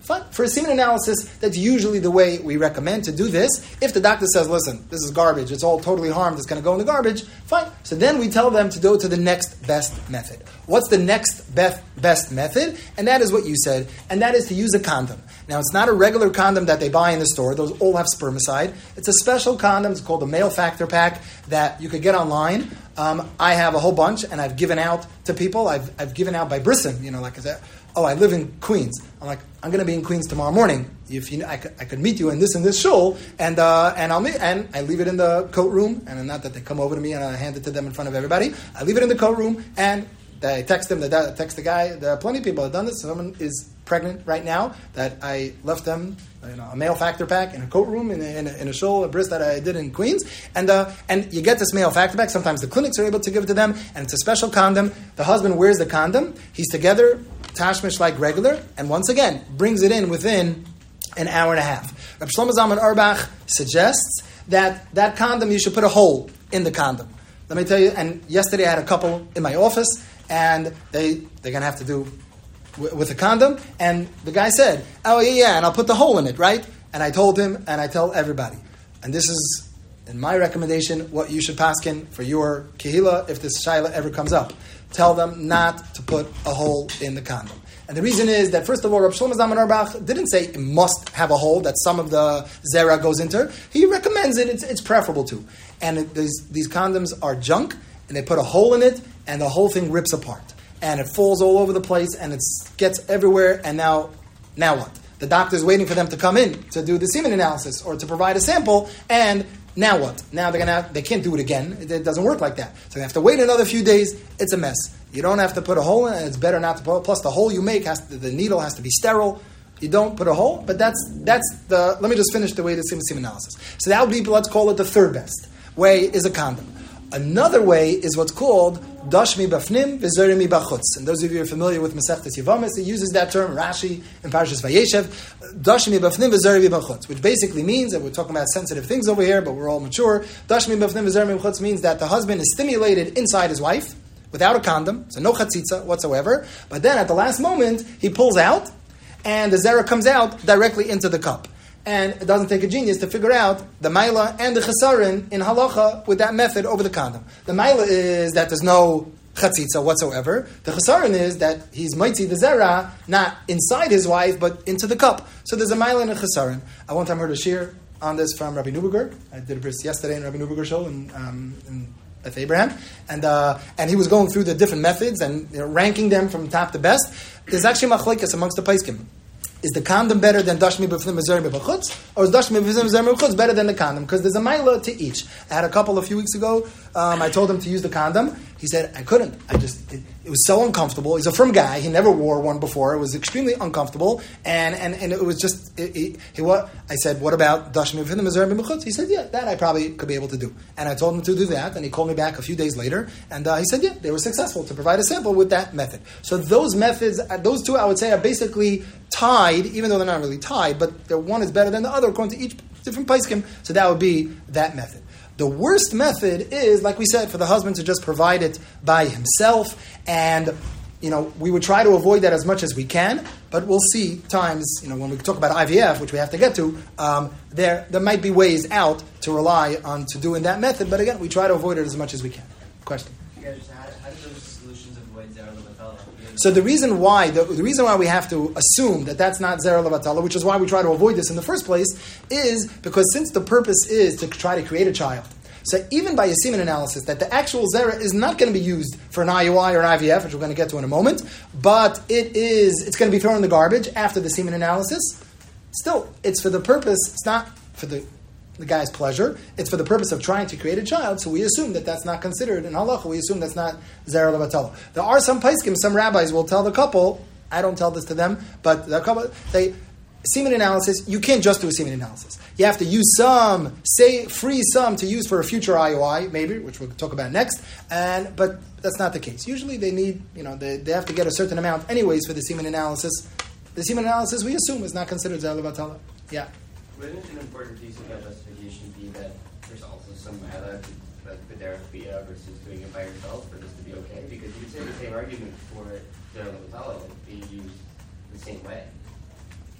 Fine. For a semen analysis, that's usually the way we recommend to do this. If the doctor says, listen, this is garbage, it's all totally harmed, it's going to go in the garbage, fine. So then we tell them to go to the next best method. What's the next best, best method? And that is what you said, and that is to use a condom. Now, it's not a regular condom that they buy in the store. Those all have spermicide. It's a special condom. It's called a male factor pack that you could get online. Um, I have a whole bunch, and I've given out to people. I've, I've given out by Brisson, you know, like I said, oh, I live in Queens. I'm like, I'm going to be in Queens tomorrow morning. If you, I could, I could meet you in this and this shul, and uh, and I'll meet, and I leave it in the coat room, and not that they come over to me and I hand it to them in front of everybody. I leave it in the coat room, and I text them. They text the guy. There are plenty of people that have done this. Someone is pregnant right now that I left them, you know, a male factor pack in a coat room in a, in a, in a shul, a bris that I did in Queens, and uh, and you get this male factor pack. Sometimes the clinics are able to give it to them, and it's a special condom. The husband wears the condom. He's together, tashmish like regular, and once again brings it in within an hour and a half. Reb Shlomo Zalman Auerbach suggests that that condom, you should put a hole in the condom. Let me tell you, and yesterday I had a couple in my office, and they, they're going to have to do w- with a condom, and the guy said, oh yeah, yeah, and I'll put the hole in it, right? And I told him, and I tell everybody, and this is, in my recommendation, what you should paskin for your kehila if this shaila ever comes up. Tell them not to put a hole in the condom. And the reason is that, first of all, Reb Shlomo Zalman Auerbach didn't say it must have a hole that some of the zera goes into. He recommends it. It's, it's preferable to. And it, these, these condoms are junk, and they put a hole in it, and the whole thing rips apart. And it falls all over the place, and it gets everywhere, and now, now what? The doctor's waiting for them to come in to do the semen analysis or to provide a sample, and now what? Now they're gonna have, they can't do it again. It, it doesn't work like that. So they have to wait another few days. It's a mess. You don't have to put a hole in it, and it's better not to put. Plus, the hole you make has to, the needle has to be sterile. You don't put a hole, but that's that's the. Let me just finish the way to semen semen analysis. So that would be, let's call it the third best way is a condom. Another way is what's called dashmi bafnim v'zerimi bachutz. And those of you who are familiar with Masechtas Yevamis, it uses that term, Rashi in Parashas Vayeshev, dashmi bafnim v'zerimi bachutz, which basically means that we're talking about sensitive things over here, but we're all mature. Dashmi bafnim v'zerimi bachutz means that the husband is stimulated inside his wife without a condom, so no chatzitza whatsoever. But then at the last moment, he pulls out, and the zera comes out directly into the cup. And it doesn't take a genius to figure out the maila and the chesaron in halacha with that method over the condom. The maila is that there's no chatzitza whatsoever. The chesaron is that he's mitzi the zera not inside his wife but into the cup. So there's a maila and a chesaron. I one time heard a shir on this from Rabbi Neuberger. I did a bris yesterday in Rabbi Neuberger show in, um, in Beth Abraham, and uh, and he was going through the different methods and you know, ranking them from top to best. There's actually machlekes amongst the paiskim. Is the condom better than dashmi b'fnim v'zermi b'chutz, or is dashmi b'fnim v'zermi b'chutz better than the condom? Because there's a maila to each. I had a couple a few weeks ago. Um, I told him to use the condom. He said I couldn't. I just it, it was so uncomfortable. He's a firm guy. He never wore one before. It was extremely uncomfortable, and and, and it was just. It, it, he what I said. What about dashmi b'fnim v'zermi b'chutz? He said yeah, that I probably could be able to do. And I told him to do that, and he called me back a few days later, and uh, he said yeah, they were successful to provide a sample with that method. So those methods, those two, I would say, are basically tied, even though they're not really tied, but the one is better than the other according to each different paiskim. So that would be that method. The worst method is, like we said, for the husband to just provide it by himself, and you know we would try to avoid that as much as we can. But we'll see times, you know, when we talk about I V F, which we have to get to, um, there there might be ways out to rely on to doing that method. But again, we try to avoid it as much as we can. Question. You guys, how, how do those solutions avoid zera levatala? So the reason why the, the reason why we have to assume that that's not zera levatala, which is why we try to avoid this in the first place, is because since the purpose is to try to create a child, so even by a semen analysis, that the actual zera is not going to be used for an I U I or an I V F, which we're going to get to in a moment, but it is it's going to be thrown in the garbage after the semen analysis. Still, it's for the purpose. It's not for the the guy's pleasure. It's for the purpose of trying to create a child, so we assume that that's not considered in halacha. We assume that's not zera levatala. There are some paiskim, some rabbis will tell the couple, I don't tell this to them, but the couple, they, semen analysis, you can't just do a semen analysis. You have to use some, say, free some to use for a future I U I, maybe, which we'll talk about next, and but that's not the case. Usually they need, you know, they, they have to get a certain amount anyways for the semen analysis. The semen analysis, we assume, is not considered zera levatala. Yeah. Wouldn't an important piece of that justification be that there's also some maila like b'derech bia versus doing it by yourself for this to be okay? Because you could say the same argument for zera levatala being used the same way.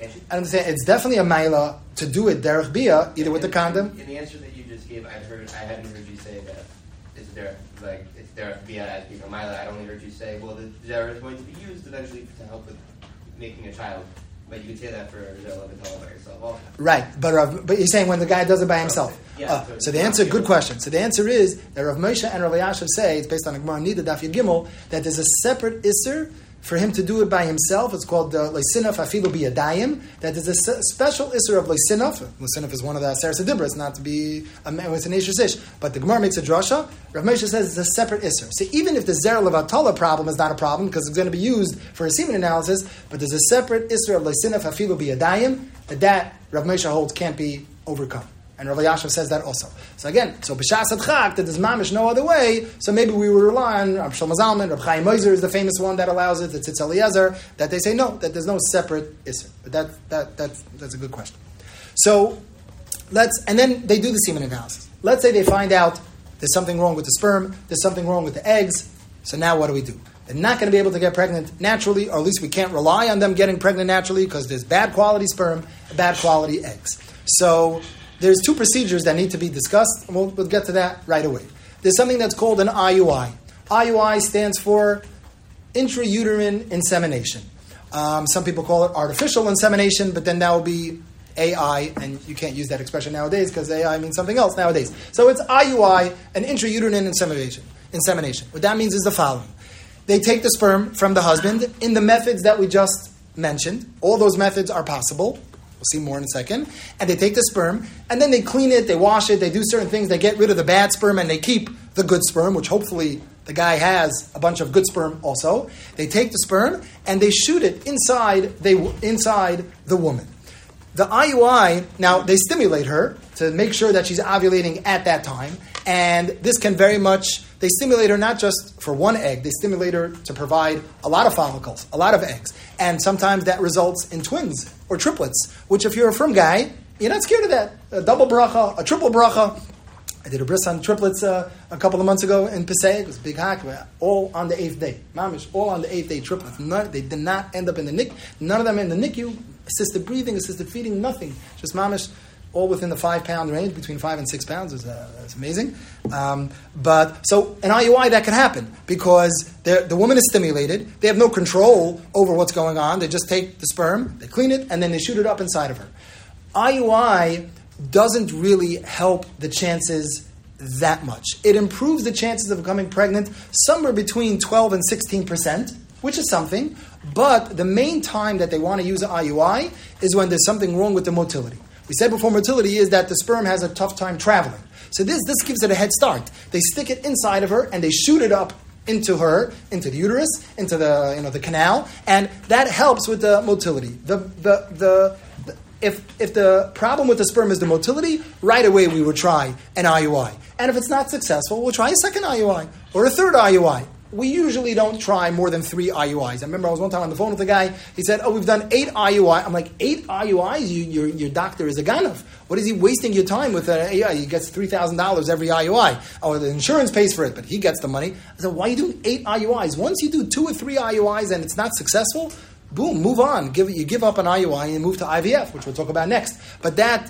I understand it's definitely a maila to do it derech bia, either with the condom. In the answer that you just gave, I heard I hadn't heard you say that it's derech like it's derech bia as being a maila. I only heard you say, well, the derech is going to be used eventually to help with making a child. But you could say that for Zerla Vitala by yourself also. Right, but Rav, but you're saying when the guy does it by himself. Yeah, Uh, so so the answer, good question. So the answer is that Rav Moshe and Rav Yashav say, it's based on a Gemara Nida Daf Yud Gimel, that there's a separate isser for him to do it by himself. It's called the Leisinaf Afilu Biyadayim. That there's a se- special isser of Leisinaf. Leisinaf is one of the Aseres Adibras, not to be a man with an Eish Ish. But the Gemara makes a drasha. Rav Moshe says it's a separate isser. So even if the Zer Levatala problem is not a problem, because it's going to be used for a semen analysis, but there's a separate isser of Leisinaf Afilu Biyadayim, that that Rav Moshe holds can't be overcome. And Rav Yashav says that also. So again, so b'shas adchak, that there's mamish no other way, so maybe we would rely on Rav Shlomo Zalman, Rav Chaim Moser is the famous one that allows it, it's Tzitz Eliezer, that they say no, that there's no separate isser. But that, that, that's, that's a good question. So, let's, and then they do the semen analysis. Let's say they find out there's something wrong with the sperm, there's something wrong with the eggs, so now what do we do? They're not going to be able to get pregnant naturally, or at least we can't rely on them getting pregnant naturally, because there's bad quality sperm, bad quality eggs. So, there's two procedures that need to be discussed, and we'll, we'll get to that right away. There's something that's called an I U I. I U I stands for intrauterine insemination. Um, some people call it artificial insemination, but then that would be A I, and you can't use that expression nowadays because A I means something else nowadays. So it's I U I, an intrauterine insemination. Insemination. What that means is the following. They take the sperm from the husband in the methods that we just mentioned. All those methods are possible. We'll see more in a second. And they take the sperm, and then they clean it, they wash it, they do certain things, they get rid of the bad sperm, and they keep the good sperm, which hopefully the guy has a bunch of good sperm also. They take the sperm, and they shoot it inside, they, inside the woman. The I U I, now they stimulate her to make sure that she's ovulating at that time, and this can very much, they stimulate her not just for one egg, they stimulate her to provide a lot of follicles, a lot of eggs. And sometimes that results in twins or triplets, which if you're a firm guy, you're not scared of that. A double bracha, a triple bracha. I did a bris on triplets uh, a couple of months ago in Pesach. It was a big hak, all on the eighth day. Mamish, all on the eighth day triplets. None, they did not end up in the N I C. None of them in the N I C U. Assisted breathing, assisted feeding, nothing. Just mamish, all within the five pound range, between five and six pounds. Is uh, that's amazing. Um, but so an I U I that can happen because the woman is stimulated. They have no control over what's going on. They just take the sperm, they clean it, and then they shoot it up inside of her. I U I doesn't really help the chances that much. It improves the chances of becoming pregnant somewhere between twelve and sixteen percent, which is something. But the main time that they want to use an I U I is when there's something wrong with the motility. We said before, motility is that the sperm has a tough time traveling. So this this gives it a head start. They stick it inside of her and they shoot it up into her, into the uterus, into the you know the canal, and that helps with the motility. The the the, the if if the problem with the sperm is the motility, right away we would try an I U I. And if it's not successful, we'll try a second I U I or a third I U I. We usually don't try more than three I U Is. I remember I was one time on the phone with a guy. He said, oh, we've done eight I U Is. I'm like, eight I U Is? You, your, your doctor is a ganov. What is he wasting your time with an A I? He gets three thousand dollars every I U I. Oh, the insurance pays for it, but he gets the money. I said, why are you doing eight I U Is? Once you do two or three I U Is and it's not successful, boom, move on. Give, you give up an I U I and move to I V F, which we'll talk about next. But that,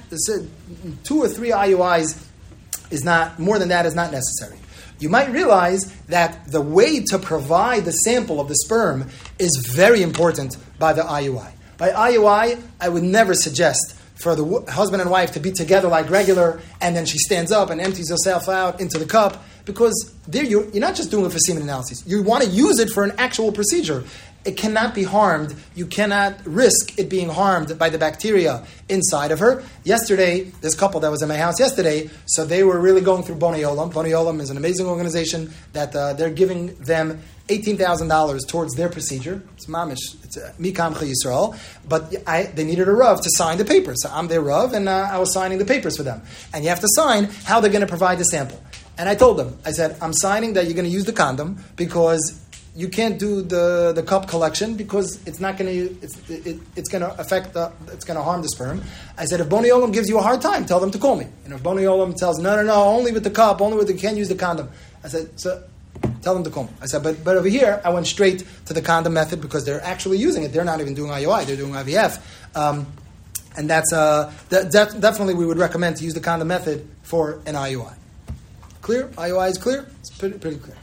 two or three I U Is is not, more than that is not necessary. You might realize that the way to provide the sample of the sperm is very important by the I U I. By I U I, I would never suggest for the w- husband and wife to be together like regular, and then she stands up and empties herself out into the cup, because there you're, you're not just doing it for semen analysis. You want to use it for an actual procedure. It cannot be harmed. You cannot risk it being harmed by the bacteria inside of her. Yesterday, this couple that was in my house yesterday, so they were really going through Bonei Olam. Bonei Olam is an amazing organization that uh, they're giving them eighteen thousand dollars towards their procedure. It's mamish. It's Mikamcha Yisrael. But I, they needed a Rav to sign the papers. So I'm their Rav, and uh, I was signing the papers for them. And you have to sign how they're going to provide the sample. And I told them, I said, I'm signing that you're going to use the condom because you can't do the, the cup collection because it's not going to it's it, it's going to affect the it's going to harm the sperm. I said, if Bonei Olam gives you a hard time, tell them to call me. And if Bonei Olam tells no no no only with the cup, only with the you can't use the condom. I said, so Tell them to call me. I said, but but over here, I went straight to the condom method because they're actually using it. They're not even doing I U I. They're doing I V F. Um, and that's uh, that, that definitely we would recommend to use the condom method for an I U I. Clear? I U I is clear? It's pretty, pretty clear.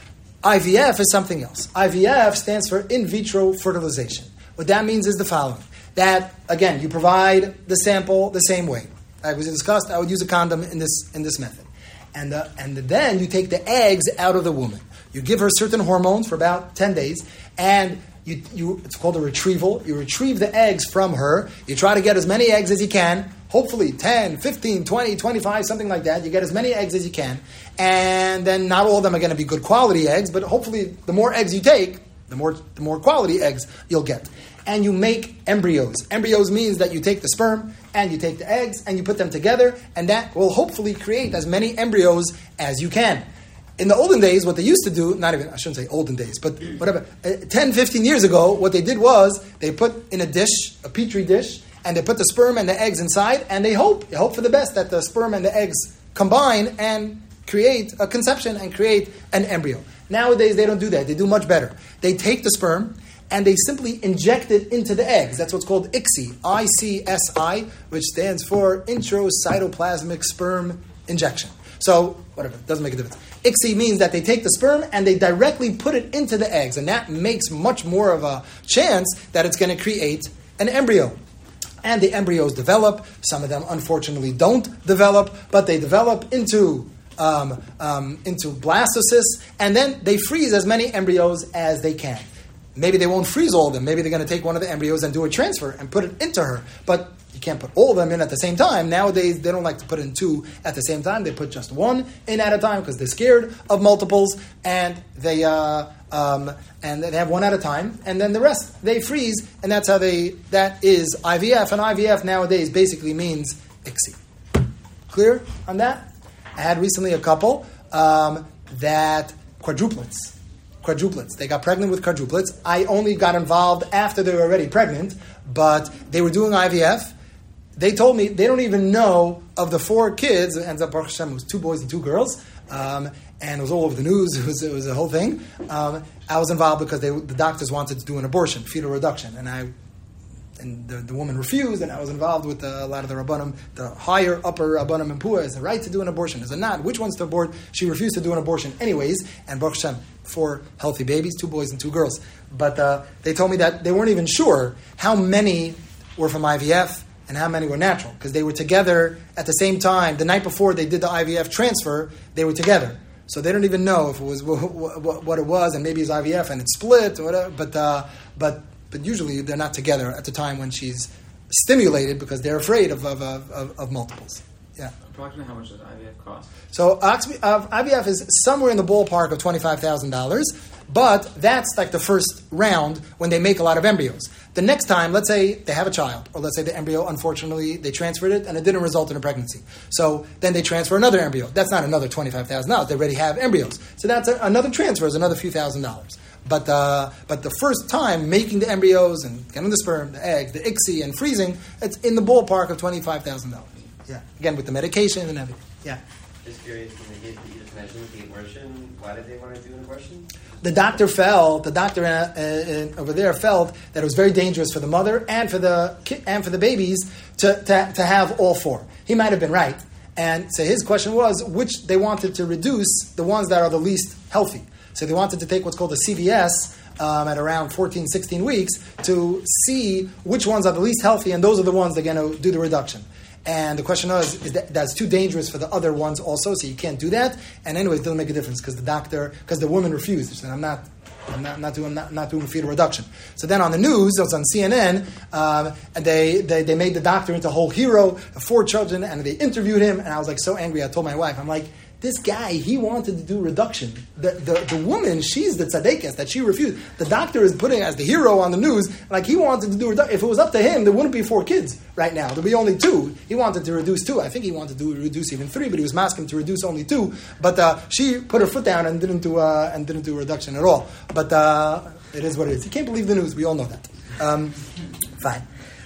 I V F is something else. I V F stands for in vitro fertilization. What that means is the following. That, again, you provide the sample the same way. As we discussed, I would use a condom in this in this method. And, uh, and then you take the eggs out of the woman. You give her certain hormones for about ten days, and you, you it's called a retrieval. You retrieve the eggs from her. You try to get as many eggs as you can, hopefully ten, fifteen, twenty, twenty-five, something like that. You get as many eggs as you can, and then not all of them are going to be good quality eggs, but hopefully the more eggs you take, the more the more quality eggs you'll get. And you make embryos. Embryos means that you take the sperm and you take the eggs and you put them together, and that will hopefully create as many embryos as you can. In the olden days, what they used to do, not even, I shouldn't say olden days, but whatever, ten, fifteen years ago, what they did was they put in a dish, a petri dish, and they put the sperm and the eggs inside, and they hope, they hope for the best that the sperm and the eggs combine and create a conception and create an embryo. Nowadays, they don't do that. They do much better. They take the sperm and they simply inject it into the eggs. That's what's called I C S I, I C S I, which stands for intracytoplasmic sperm injection. So, whatever, it doesn't make a difference. I C S I means that they take the sperm and they directly put it into the eggs, and that makes much more of a chance that it's going to create an embryo. And the embryos develop. Some of them, unfortunately, don't develop, but they develop into um, um, into blastocysts, and then they freeze as many embryos as they can. Maybe they won't freeze all of them. Maybe they're going to take one of the embryos and do a transfer and put it into her. But you can't put all of them in at the same time. Nowadays, they don't like to put in two at the same time. They put just one in at a time because they're scared of multiples, and they uh, um, and they have one at a time, and then the rest they freeze, and that's how they. That is I V F, and I V F nowadays basically means I C S I. Clear on that? I had recently a couple um, that quadruplets. Quadruplets. They got pregnant with quadruplets. I only got involved after they were already pregnant, but they were doing I V F. They told me they don't even know of the four kids. It ends up, Baruch Hashem, it was two boys and two girls, um, and it was all over the news. It was, it was a whole thing. Um, I was involved because they, the doctors wanted to do an abortion, fetal reduction, and I and the, the woman refused, and I was involved with uh, a lot of the Rabbanim, the higher, upper Rabbanim and Pua. Is the right to do an abortion? Is it not? Which one's to abort? She refused to do an abortion anyways, and Baruch Hashem, four healthy babies, two boys and two girls. But uh, they told me that they weren't even sure how many were from I V F and how many were natural, because they were together at the same time. The night before they did the I V F transfer, they were together. So they don't even know if it was what it was, and maybe it's I V F and it split or whatever. But uh, but but usually they're not together at the time when she's stimulated because they're afraid of of, of, of multiples. Yeah. Approximately how much does I V F cost? So uh, I V F is somewhere in the ballpark of twenty-five thousand dollars, but that's like the first round when they make a lot of embryos. The next time, let's say they have a child, or let's say the embryo, unfortunately, they transferred it and it didn't result in a pregnancy. So then they transfer another embryo. That's not another twenty-five thousand dollars. They already have embryos. So that's a, another transfer is another few thousand dollars. But uh, but the first time making the embryos and getting the sperm, the egg, the I C S I, and freezing, it's in the ballpark of twenty-five thousand dollars. Yeah, again with the medication and everything. Yeah. Just curious, when they did, you just mentioned the abortion, why did they want to do an abortion? The doctor felt, the doctor uh, uh, over there felt that it was very dangerous for the mother and for the ki- and for the babies to, to to have all four. He might have been right, and so his question was which they wanted to reduce the ones that are the least healthy. So they wanted to take what's called a C V S um, at around fourteen, sixteen weeks to see which ones are the least healthy, and those are the ones they're going to do the reduction. And the question was, is that that's too dangerous for the other ones also, so you can't do that. And anyways, it doesn't make a difference because the doctor, because the woman refused. She said, I'm not, I'm not, not doing, not, not doing fetal reduction. So then on the news, it was on C N N, um, and they, they they made the doctor into a whole hero, four children, and they interviewed him. And I was like so angry. I told my wife, I'm like, this guy, he wanted to do reduction. The, the the woman, she's the tzaddikas that she refused. The doctor is putting as the hero on the news, like he wanted to do reduction. If it was up to him, there wouldn't be four kids right now. There'd be only two. He wanted to reduce two. I think he wanted to reduce even three, but he was masking to reduce only two. But uh, she put her foot down and didn't do uh, and didn't do reduction at all. But uh, it is what it is. You can't believe the news. We all know that. Um, fine.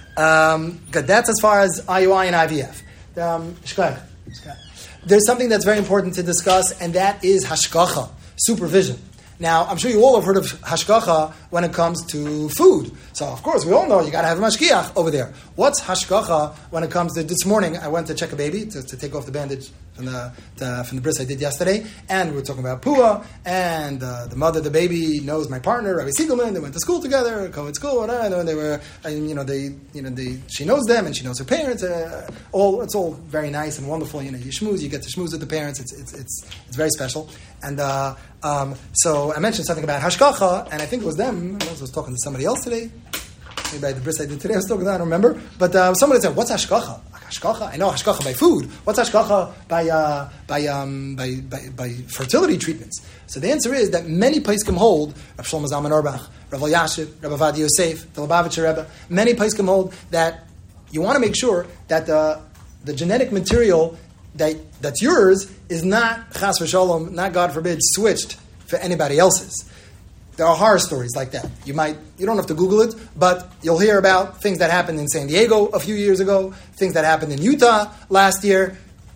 Um, good. That's as far as I U I and I V F. Um, There's something that's very important to discuss, and that is hashgacha. supervision. Now, I'm sure you all have heard of hashgacha when it comes to food. So, of course, we all know you got to have a mashgiach over there. What's hashgacha when it comes to, this morning, I went to check a baby to, to take off the bandage from the to, from the bris I did yesterday, and we were talking about pua, and uh, the mother of the baby knows my partner, Rabbi Siegelman. They went to school together, co-ed school, whatever, and they were, and, you know, they, you know, they, she knows them, and she knows her parents. Uh, all it's all very nice and wonderful. You know, you schmooze, you get to schmooze with the parents. It's it's it's it's very special. And uh, um, so I mentioned something about hashgacha, and I think it was them. I was talking to somebody else today. Maybe I, the bris I did today, I was talking to them, I don't remember. But uh, somebody said, what's hashgacha? Hashgacha? I know hashgacha by food. What's hashgacha by, uh, by, um, by, by, by fertility treatments? So the answer is that many poskim hold, Rav Shlomo Zalman Auerbach, Rav Elyashiv, Rav Avad Yosef, the Lubavitcher Rebbe, many poskim hold that you want to make sure that the, the genetic material that that's yours is not, chas v'sholom, not God forbid, switched for anybody else's. There are horror stories like that. You might, you don't have to Google it, but you'll hear about things that happened in San Diego a few years ago, things that happened in Utah last year.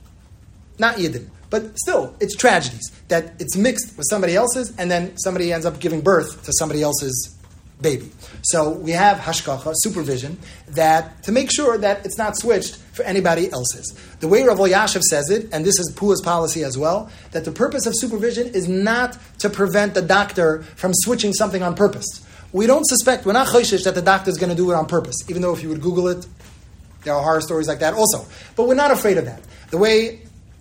Not Yidden, but still, it's tragedies that it's mixed with somebody else's, and then somebody ends up giving birth to somebody else's baby. So we have hashgacha, supervision, that to make sure that it's not switched for anybody else's. The way Rav Elyashiv says it, and this is Pua's policy as well, that the purpose of supervision is not to prevent the doctor from switching something on purpose. We don't suspect, we're not choishish that the doctor is going to do it on purpose, even though if you would Google it, there are horror stories like that also. But we're not afraid of that. The way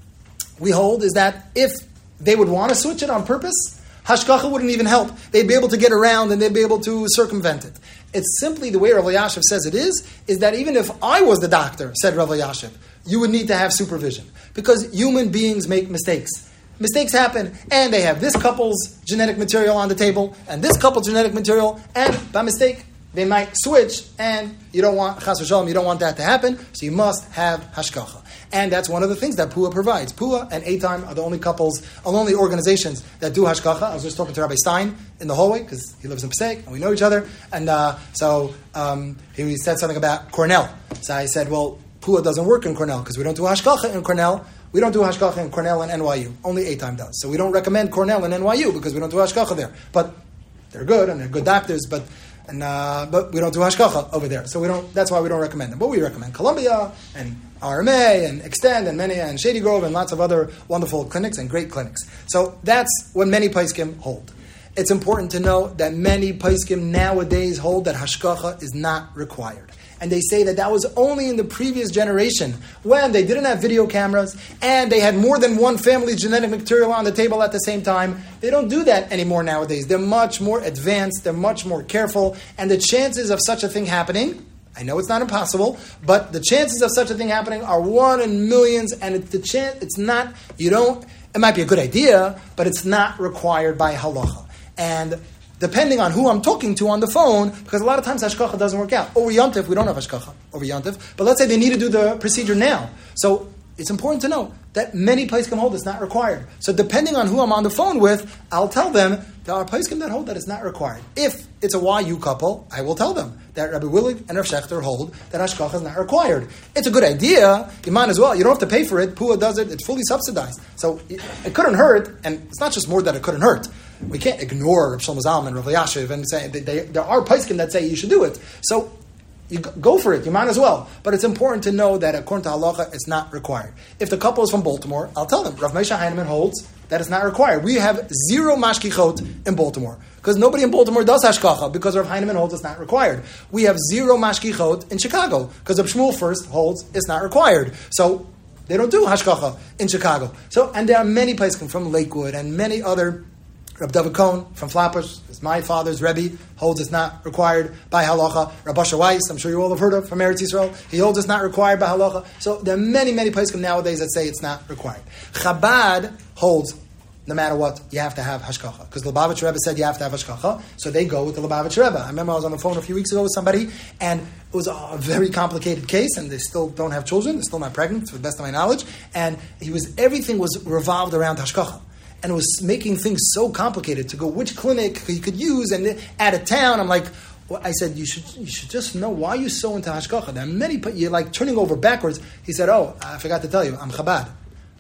we hold is that if they would want to switch it on purpose, hashgacha wouldn't even help. They'd be able to get around and they'd be able to circumvent it. It's simply the way Rav Elyashiv says it is, is that even if I was the doctor, said Rav Elyashiv, you would need to have supervision. Because human beings make mistakes. Mistakes happen, and they have this couple's genetic material on the table, and this couple's genetic material, and by mistake, they might switch, and you don't want, chas v'shalom, you don't want that to happen, so you must have hashgacha. And that's one of the things that Pua provides. Pua and A-Time are the only couples, are the only organizations that do hashgacha. I was just talking to Rabbi Stein in the hallway, because he lives in Passaic, and we know each other, and uh, so um, he said something about Cornell. So I said, well, Pua doesn't work in Cornell, because we don't do hashgacha in Cornell. We don't do hashgacha in Cornell and N Y U. Only A-Time does. So we don't recommend Cornell and N Y U, because we don't do hashgacha there. But they're good, and they're good doctors, but and uh, but we don't do hashgacha over there. So we don't. That's why we don't recommend them. But we recommend Columbia and R M A and Extend and many and Shady Grove and lots of other wonderful clinics and great clinics. So that's what many poskim hold. It's important to know that many poskim nowadays hold that hashgacha is not required. And they say that that was only in the previous generation when they didn't have video cameras and they had more than one family's genetic material on the table at the same time. They don't do that anymore nowadays. They're much more advanced. They're much more careful. And the chances of such a thing happening, I know it's not impossible, but the chances of such a thing happening are one in millions. And it's the chance. It's not. You don't. It might be a good idea, but it's not required by halacha. And depending on who I'm talking to on the phone, because a lot of times hashgacha doesn't work out. Over Yontif, we don't have hashgacha over Yontif, but let's say they need to do the procedure now. So it's important to know that many poskim hold it's not required. So depending on who I'm on the phone with, I'll tell them there are poskim that hold that it's not required. If it's a Y U couple, I will tell them that Rabbi Willig and Rav Shechter hold that hashgacha is not required. It's a good idea. You might as well. You don't have to pay for it. Pua does it. It's fully subsidized. So it, it couldn't hurt, and it's not just more that it couldn't hurt. We can't ignore Rav Shlomo Zalman and Rav Elyashiv and say they, they, there are poskim that say you should do it. So you go for it. You might as well. But it's important to know that according to halacha, it's not required. If the couple is from Baltimore, I'll tell them. Rav Moshe Heinemann holds that it's not required. We have zero mashkichot in Baltimore because nobody in Baltimore does hashgacha because Rav Heinemann holds it's not required. We have zero mashkichot in Chicago because Rav Shmuel first holds it's not required. So they don't do hashgacha in Chicago. So and there are many poskim from Lakewood and many other. Reb David Cohn from Flatbush, is my father's Rebbe, holds it's not required by halacha. Reb Asher Weiss, I'm sure you all have heard of, from Eretz Yisrael, he holds it's not required by halacha. So there are many, many poskim nowadays that say it's not required. Chabad holds, no matter what, you have to have hashgacha. Because the Lubavitcher Rebbe said you have to have hashgacha, so they go with the Lubavitcher Rebbe. I remember I was on the phone a few weeks ago with somebody, and it was a very complicated case, and they still don't have children, they're still not pregnant, to the best of my knowledge, and he was everything was revolved around hashgacha. And it was making things so complicated to go which clinic he could use and out of town. I'm like, well, I said, you should you should just know why you're so into hashgacha. There are many, you're like turning over backwards. He said, oh, I forgot to tell you, I'm Chabad.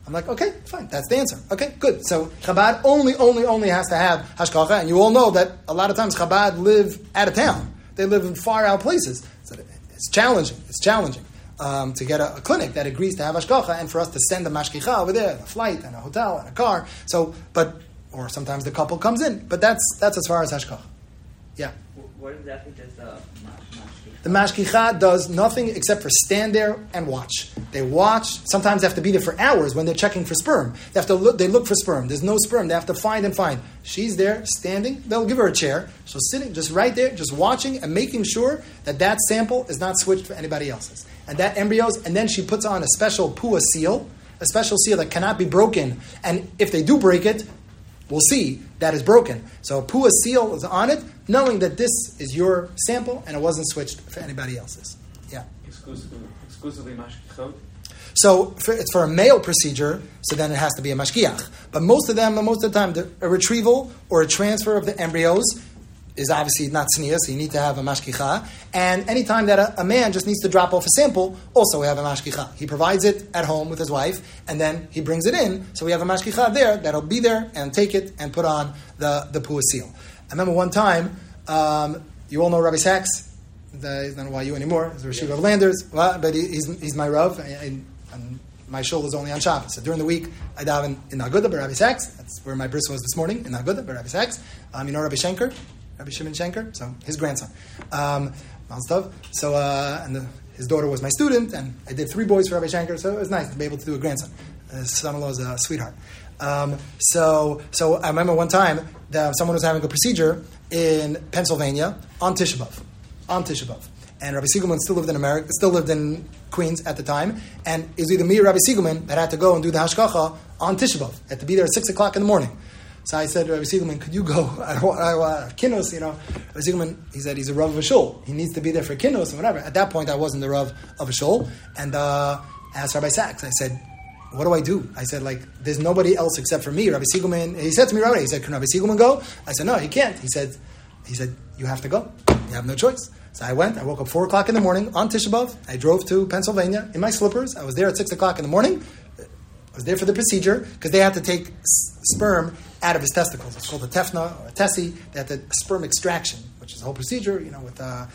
I'm like, okay, fine, that's the answer. Okay, good. So Chabad only, only, only has to have hashgacha, and you all know that a lot of times Chabad live out of town. They live in far out places. So it's challenging. It's challenging um, to get a, a clinic that agrees to have hashgacha, and for us to send a mashgicha over there, a flight and a hotel and a car. So, but or sometimes the couple comes in, but that's that's as far as hashgacha. Yeah. What exactly does the mashgicha? The mashgicha does nothing except for stand there and watch. They watch. Sometimes they have to be there for hours when they're checking for sperm. They have to look. They look for sperm. There's no sperm. They have to find and find. She's there standing. They'll give her a chair. She's sitting just right there, just watching and making sure that that sample is not switched for anybody else's. And that embryos. And then she puts on a special pua seal, a special seal that cannot be broken. And if they do break it, we'll see that is broken. So pua seal is on it, knowing that this is your sample and it wasn't switched for anybody else's. Yeah. Exclusively, exclusively mashgichot. So for, it's for a male procedure, so then it has to be a mashgiach. But most of them, most of the time, the, a retrieval or a transfer of the embryos is obviously not tzniya, so you need to have a mashgicha. And anytime that a, a man just needs to drop off a sample, also we have a mashgicha. He provides it at home with his wife, and then he brings it in, so we have a mashgicha there that'll be there and take it and put on the, the pua seal. I remember one time, um, you all know Rabbi Sachs, the, he's not Y U anymore, he's the Rashiva of Landers, well, but he, he's, he's my Rav, and, and my shul is only on Shabbos. So during the week, I daven in Aguda by Rabbi Sachs. That's where my bris was this morning, in Aguda by Rabbi Sachs. Um, you know Rabbi Schenker? Rabbi Shimon Schenker, so his grandson. Um, so, uh, and the, his daughter was my student, and I did three boys for Rabbi Schenker, so it was nice to be able to do a grandson. His son-in-law is a sweetheart. Um, so, so I remember one time that someone was having a procedure in Pennsylvania on Tisha B'Av, on Tisha B'Av. And Rabbi Siegelman still lived in America, still lived in Queens at the time, and it was either me or Rabbi Siegelman that had to go and do the hashgacha on Tisha B'Av. Had to be there at six o'clock in the morning. So I said to Rabbi Siegelman, could you go? I don't want, I want kinnos, you know. Rabbi Siegelman, he said he's a Rav of a shul. He needs to be there for kinnos and whatever. At that point, I wasn't the Rav of a shul. And uh, I asked Rabbi Sachs, I said, what do I do? I said, like, there's nobody else except for me. Rabbi Siegelman, he said to me right away, he said, can Rabbi Siegelman go? I said, no, he can't. He said, he said, you have to go. You have no choice. So I went, I woke up four o'clock in the morning on Tisha B'Av. I drove to Pennsylvania in my slippers. I was there at six o'clock in the morning. I was there for the procedure because they had to take s- sperm out of his testicles. It's called a tefna or a tessie. They had the sperm extraction, which is a whole procedure, you know, with uh,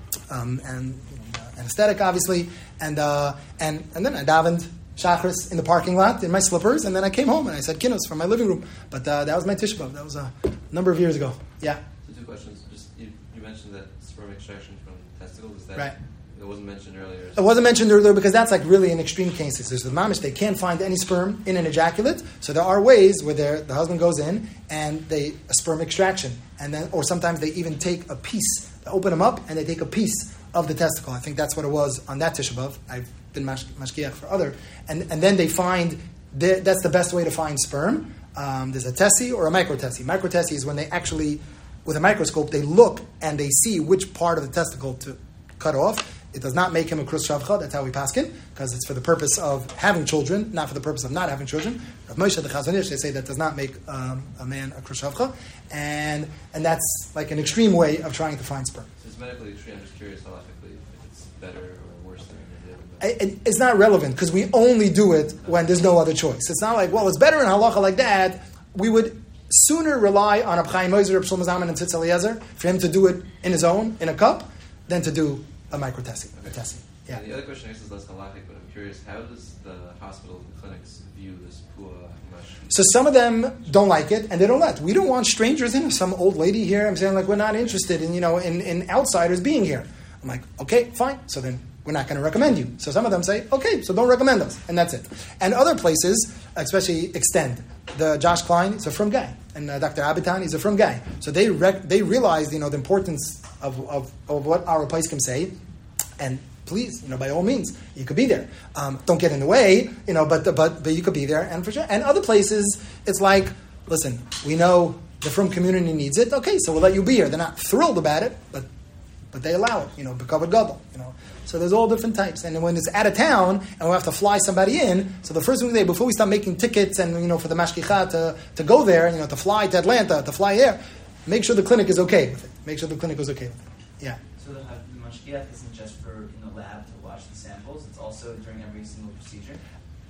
um, and you know, anesthetic, obviously. And uh, and and then I davened Shachris in the parking lot in my slippers, and then I came home and I said kinnos from my living room. But uh, that was my Tisha B'Av. That was a number of years ago. Yeah. So two questions. Just you, you mentioned that sperm extraction from testicles. Is that right? It wasn't mentioned earlier. It wasn't mentioned earlier because that's like really in extreme cases. There's the mamish, they can't find any sperm in an ejaculate. So there are ways where the husband goes in and they a sperm extraction, and then or sometimes they even take a piece. They open them up and they take a piece of the testicle. I think that's what it was on that Tisha B'Av. I've been mash, mashgiach for other, and and then they find the, that's the best way to find sperm. Um, there's a tessie or a microtessie. Microtessie is when they actually, with a microscope, they look and they see which part of the testicle to cut off. It does not make him a krus shavcha. That's how we paskin, because it's for the purpose of having children, not for the purpose of not having children. Rav Moshe the Chazon Ish, they say that does not make um, a man a krus shavcha, and and that's like an extreme way of trying to find sperm. So it's medically extreme. I'm just curious halachically if it's better or worse than it is. It, it's not relevant because we only do it when there's no other choice. It's not like, well, it's better in halacha like that. We would sooner rely on Reb Chaim Moser, Reb Shlomo Zalman, and Tzitz Eliezer for him to do it in his own in a cup than to do a microtessie, a tessie. Yeah. And the other question is less halachic, but I'm curious, how does the hospitals and clinics view this pua mash? So some of them don't like it, and they don't let. We don't want strangers in. Some old lady here, I'm saying, like, we're not interested in, you know, in, in outsiders being here. I'm like, okay, fine. So then we're not going to recommend you. So some of them say, okay, so don't recommend us, and that's it. And other places, especially Extend, the Josh Klein, he's a frum guy, and uh, Doctor Abitan, he's a frum guy. So they rec- they realized, you know, the importance of, of, of what our Paiskim say, and please, you know, by all means, you could be there. Um, don't get in the way, you know, but but but you could be there, and for sure. And other places, it's like, listen, we know the frum community needs it. Okay, so we'll let you be here. They're not thrilled about it, but but they allow it, you know, bekavod gadol, you know. So there's all different types. And when it's out of town and we have to fly somebody in, so the first thing we do, before we start making tickets and, you know, for the mashgicha to, to go there, you know, to fly to Atlanta, to fly here, make sure the clinic is okay with it. Make sure the clinic is okay with it. Yeah. So the, the mashgiach isn't just for in the lab to watch the samples, it's also during every single procedure?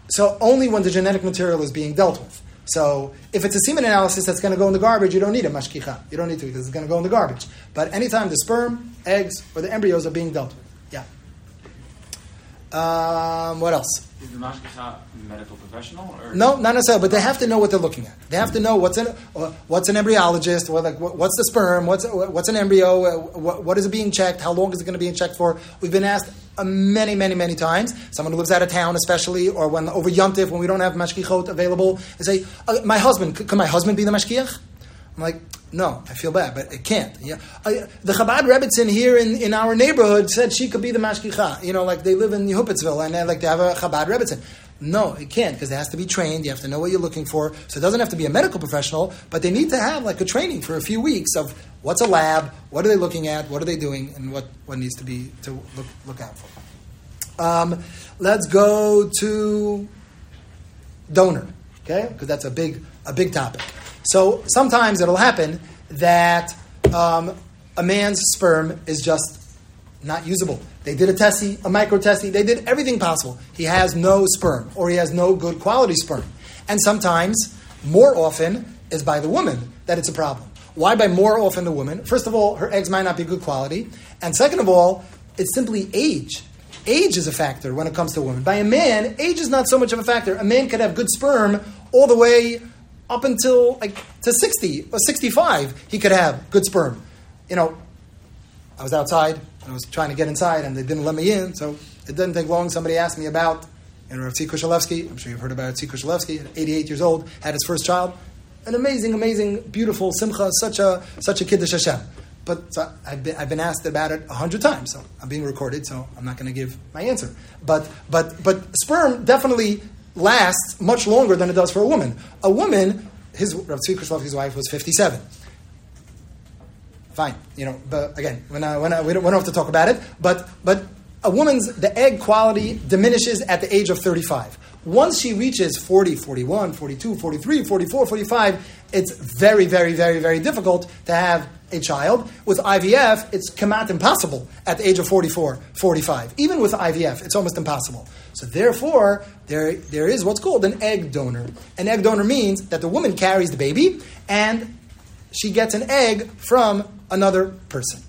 so only when the genetic material is being dealt with. So if it's a semen analysis that's going to go in the garbage, you don't need a mashkicha. You don't need to because it's going to go in the garbage. But anytime the sperm, eggs, or the embryos are being dealt with. Yeah. Um, what else? Is the mashkicha a medical professional? Or? No, not necessarily, but they have to know what they're looking at. They have to know what's an uh, what's an embryologist, what, like, what, what's the sperm, what's what's an embryo, uh, what, what is it being checked, how long is it going to be in check for. We've been asked uh, many, many, many times. Someone who lives out of town, especially, or when over Yom Tiv, when we don't have mashkichot available, they say, uh, "My husband, c- can my husband be the mashkiach?" I'm like, no, I feel bad, but it can't. Yeah, uh, the Chabad Rebbetzin here in, in our neighborhood said she could be the mashkicha. You know, like they live in Yehupitzville and they like they have a Chabad Rebbetzin. No, it can't because it has to be trained. You have to know what you're looking for. So it doesn't have to be a medical professional, but they need to have like a training for a few weeks of what's a lab, what are they looking at, what are they doing, and what, what needs to be to look look out for. Um, let's go to donor, okay? Because that's a big a big topic. So sometimes it'll happen that um, a man's sperm is just not usable. They did a testy, a micro testy. They did everything possible. He has no sperm, or he has no good quality sperm. And sometimes, more often, is by the woman that it's a problem. Why by more often the woman? First of all, her eggs might not be good quality. And second of all, it's simply age. Age is a factor when it comes to a woman. By a man, age is not so much of a factor. A man could have good sperm all the way up until like to sixty or sixty-five. He could have good sperm. You know, I was outside. I was trying to get inside, and they didn't let me in. So it didn't take long. Somebody asked me about, you know, Rav Tzvi Kushalevsky. I'm sure you've heard about Tzvi Kushalevsky. eighty-eight years old, had his first child. An amazing, amazing, beautiful simcha. Such a such a kiddush Hashem. But so I've been I've been asked about it a hundred times. So I'm being recorded. So I'm not going to give my answer. But but but sperm definitely lasts much longer than it does for a woman. A woman, his Rav Tzvi Kushalevsky's wife was fifty-seven. Fine, you know, but again, when I, when I, we, don't, we don't have to talk about it, but but a woman's, the egg quality diminishes at the age of thirty-five. Once she reaches forty, forty-one, forty-two, forty-three, forty-four, forty-five, it's very, very, very, very difficult to have a child. With I V F, it's kamat impossible at the age of forty-four, forty-five. Even with I V F, it's almost impossible. So therefore, there there is what's called an egg donor. An egg donor means that the woman carries the baby and she gets an egg from another person.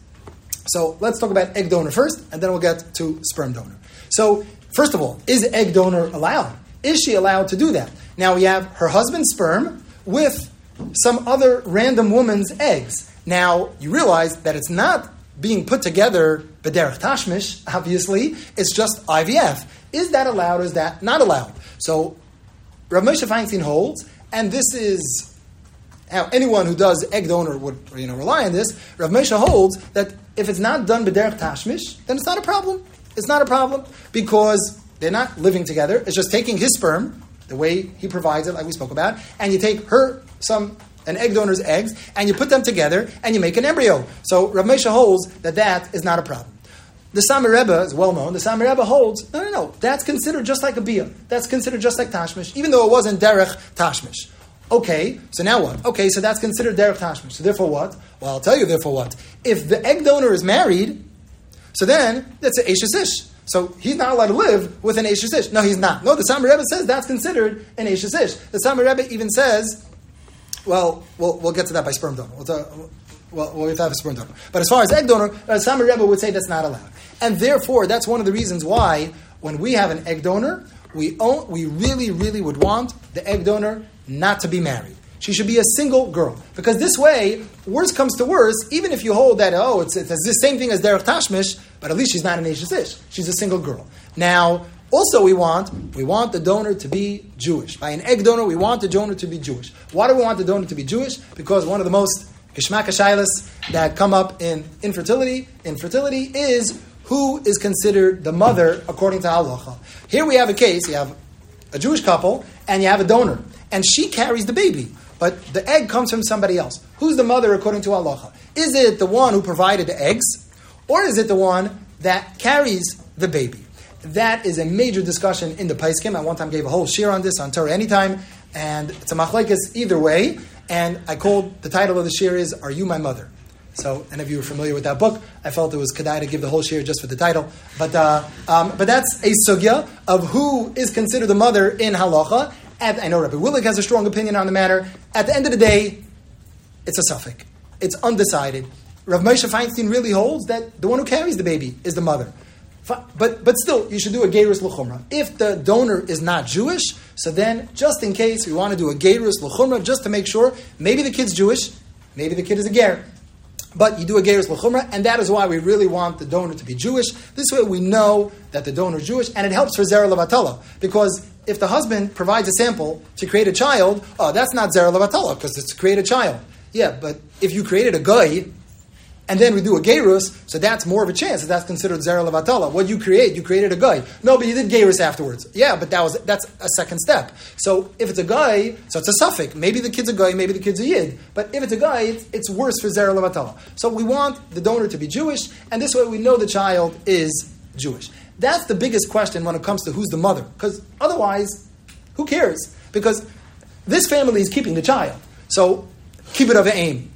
So let's talk about egg donor first, and then we'll get to sperm donor. So first of all, is egg donor allowed? Is she allowed to do that? Now we have her husband's sperm with some other random woman's eggs. Now you realize that it's not being put together b'derech tashmish, obviously, it's just I V F. Is that allowed or is that not allowed? So Rav Moshe Feinstein holds, and this is how anyone who does egg donor would, you know, rely on this. Rav Moshe holds that if it's not done b'derech tashmish, then it's not a problem. It's not a problem because they're not living together. It's just taking his sperm, the way he provides it, like we spoke about, and you take her, some, an egg donor's eggs, and you put them together, and you make an embryo. So Rav Moshe holds that that is not a problem. The Samer Rebbe is well known. The Samer Rebbe holds, no, no, no, that's considered just like a bia. That's considered just like tashmish, even though it wasn't derech tashmish. Okay, so now what? Okay, so that's considered derech tashmish. So therefore what? Well, I'll tell you therefore what. If the egg donor is married, so then that's an eishes ish. So he's not allowed to live with an eishes ish. No, he's not. No, the Samer Rebbe says that's considered an eishes ish. The Samer Rebbe even says, well, we'll, we'll get to that by sperm donor. We'll, ta- well, we'll have to have a sperm donor. But as far as egg donor, the Samer Rebbe would say that's not allowed. And therefore, that's one of the reasons why when we have an egg donor, we own, we really, really would want the egg donor not to be married. She should be a single girl. Because this way, worst comes to worst, even if you hold that, oh, it's, it's the same thing as derech tashmish, but at least she's not an eishes ish. She's a single girl. Now, also we want, we want the donor to be Jewish. By an egg donor, we want the donor to be Jewish. Why do we want the donor to be Jewish? Because one of the most kishmak hashaylas that come up in infertility, infertility is who is considered the mother according to halacha. Here we have a case, you have a Jewish couple, and you have a donor. And she carries the baby, but the egg comes from somebody else. Who's the mother according to halacha? Is it the one who provided the eggs, or is it the one that carries the baby? That is a major discussion in the Paiskim. I one time gave a whole shir on this on Torah Anytime, and it's a machlekes either way. And I called, the title of the shir is, Are You My Mother? So, any of you are familiar with that book. I felt it was kedai to give the whole shir just for the title. But uh, um, but that's a sugya of who is considered the mother in halacha. And I know Rabbi Willig has a strong opinion on the matter. At the end of the day, it's a suffix. It's undecided. Rav Moshe Feinstein really holds that the one who carries the baby is the mother. But but still, you should do a gerus l'chumra. If the donor is not Jewish, so then, just in case, we want to do a gerus l'chumra, just to make sure, maybe the kid's Jewish, maybe the kid is a ger. But you do a gerus l'chumra, and that is why we really want the donor to be Jewish. This way we know that the donor is Jewish, and it helps for zera levatala. Because if the husband provides a sample to create a child, oh, that's not zera levatala, because it's to create a child. Yeah, but if you created a guy, and then we do a gerus, so that's more of a chance that that's considered zera levatala. What you create, you created a guy. No, but you did gerus afterwards. Yeah, but that was that's a second step. So if it's a guy, so it's a suffix. Maybe the kid's a guy, maybe the kid's a yid. But if it's a guy, it's, it's worse for zera levatala. So we want the donor to be Jewish, and this way we know the child is Jewish. That's the biggest question when it comes to who's the mother. Because otherwise, who cares? Because this family is keeping the child. So keep it of an aim.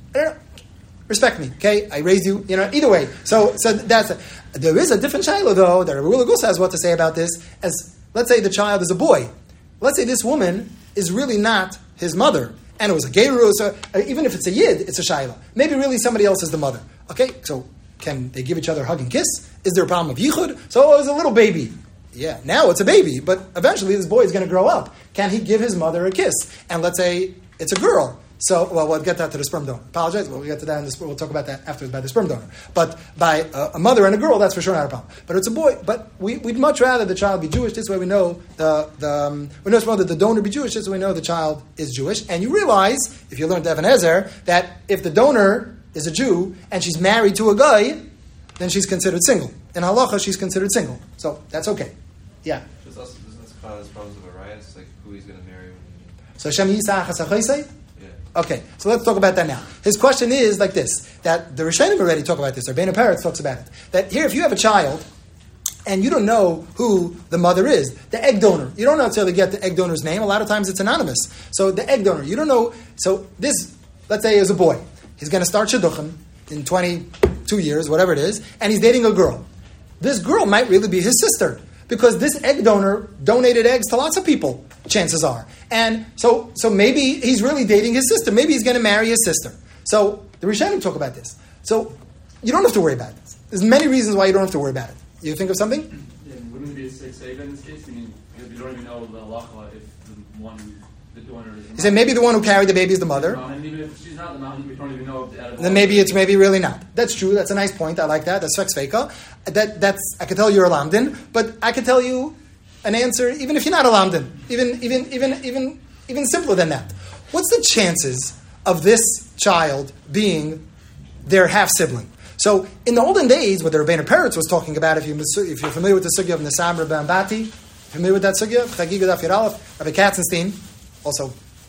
Respect me, okay? I raised you, you know, either way. So so that's a, there is a different shiloh, though, that Rabbi Willig has what to say about this. As, let's say the child is a boy. Let's say this woman is really not his mother. And it was a gerus, or even if it's a yid, it's a shiloh. Maybe really somebody else is the mother. Okay, so can they give each other a hug and kiss? Is there a problem of yichud? So oh, it was a little baby. Yeah, now it's a baby, but eventually this boy is going to grow up. Can he give his mother a kiss? And let's say it's a girl. So, well, we'll get that to the sperm donor. Apologize, we'll get to that in the, we'll talk about that afterwards by the sperm donor. But by uh, a mother and a girl, that's for sure not a problem. But it's a boy. But we, we'd much rather the child be Jewish. This way we know the, the um, we know that the donor be Jewish. This way we know the child is Jewish. And you realize, if you learned Even Ezer, that if the donor is a Jew and she's married to a guy, then she's considered single. In halacha, she's considered single. So that's okay. Yeah. Does also doesn't this cause problems of Arias, like who he's going to marry? When he... So Shem Yisach HaSachaysei? Okay, so let's talk about that now. His question is like this, that the Rishonim already talk about this, or Bein HaPeretz talks about it, that here if you have a child, and you don't know who the mother is, the egg donor, you don't necessarily get the egg donor's name, a lot of times it's anonymous. So the egg donor, you don't know, so this, let's say is a boy, he's going to start Shidduchim in twenty-two years, whatever it is, and he's dating a girl. This girl might really be his sister, because this egg donor donated eggs to lots of people, chances are. And so so maybe he's really dating his sister. Maybe he's going to marry his sister. So the Rishonim talk about this. So you don't have to worry about this. There's many reasons why you don't have to worry about it. You think of something? Yeah, wouldn't it be a six eight in this case? I mean, because you don't even know the halacha if the one, the donor is the You say maybe the one who carried the baby is the mother. And even if she's not the mom, we don't even know if the Then maybe it's maybe really not. That's true. That's a nice point. I like that. That's sveka. That that's I could tell you're a lamdin, but I could tell you an answer even if you're not a lamdin. Even even even even even simpler than that. What's the chances of this child being their half sibling? So in the olden days, what the Bein HaPeretz was talking about, if you if you're familiar with the sugya of Nesam Rebbe Ambati, familiar with that sugya, Chagiga Daf Yud Aleph, Rabbi Katzenstein, also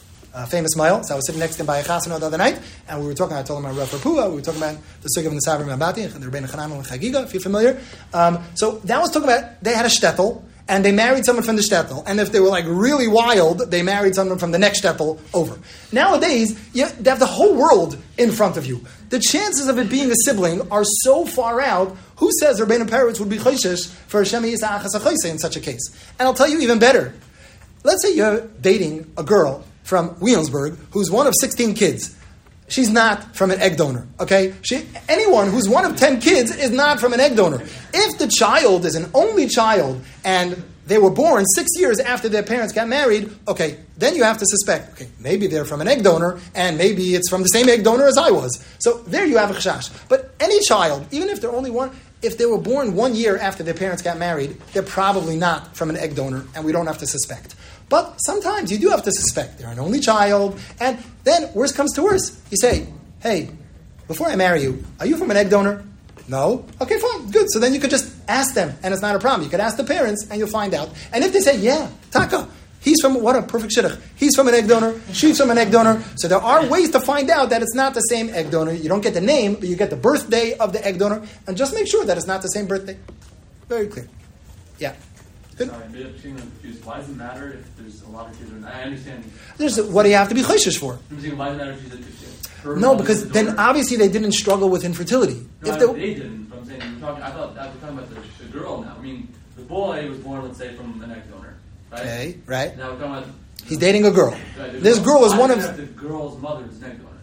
a famous mile. So I was sitting next to him by a chasana the other night, and we were talking. I told him about Rav Pua. We were talking about the sugya of Nesam Rebbe Ambati, the Rebbeinu Chanan and Chagiga, if you're familiar. Um, so that was talking about they had a shtetl. And they married someone from the shtetl. And if they were like really wild, they married someone from the next shtetl over. Nowadays, you they have the whole world in front of you. The chances of it being a sibling are so far out. Who says Bein HaPeretz would be choishish for Hashem Yisach HaSachaysei in such a case? And I'll tell you even better. Let's say you're dating a girl from Williamsburg who's one of sixteen kids. She's not from an egg donor, okay? She, anyone who's one of ten kids is not from an egg donor. If the child is an only child and they were born six years after their parents got married, okay, then you have to suspect, okay, maybe they're from an egg donor and maybe it's from the same egg donor as I was. So there you have a chashash. But any child, even if they're only one, if they were born one year after their parents got married, they're probably not from an egg donor and we don't have to suspect. But sometimes you do have to suspect they're an only child, and then worse comes to worse. You say, hey, before I marry you, are you from an egg donor? No? Okay, fine, good. So then you could just ask them, and it's not a problem. You could ask the parents, and you'll find out. And if they say, yeah, taka, he's from, what a perfect shidduch. He's from an egg donor, she's from an egg donor. So there are ways to find out that it's not the same egg donor. You don't get the name, but you get the birthday of the egg donor, and just make sure that it's not the same birthday. Very clear. Yeah. Good. Sorry, I'm confused. Why does it matter if there's a lot of kids? Or not? I understand. There's, what do you have to be choishish for? I'm saying, why does it matter if she's a kid? her No, mother because was the then donor? obviously they didn't struggle with infertility. No, If I- they, they didn't. But I'm saying, we're talking, I thought I was talking about the, the girl now. I mean, the boy was born, let's say, from an egg donor, right? okay, right? Now we're talking about He's dating a girl. right, the This girl is I one think of- that the girl's mother is an egg donor.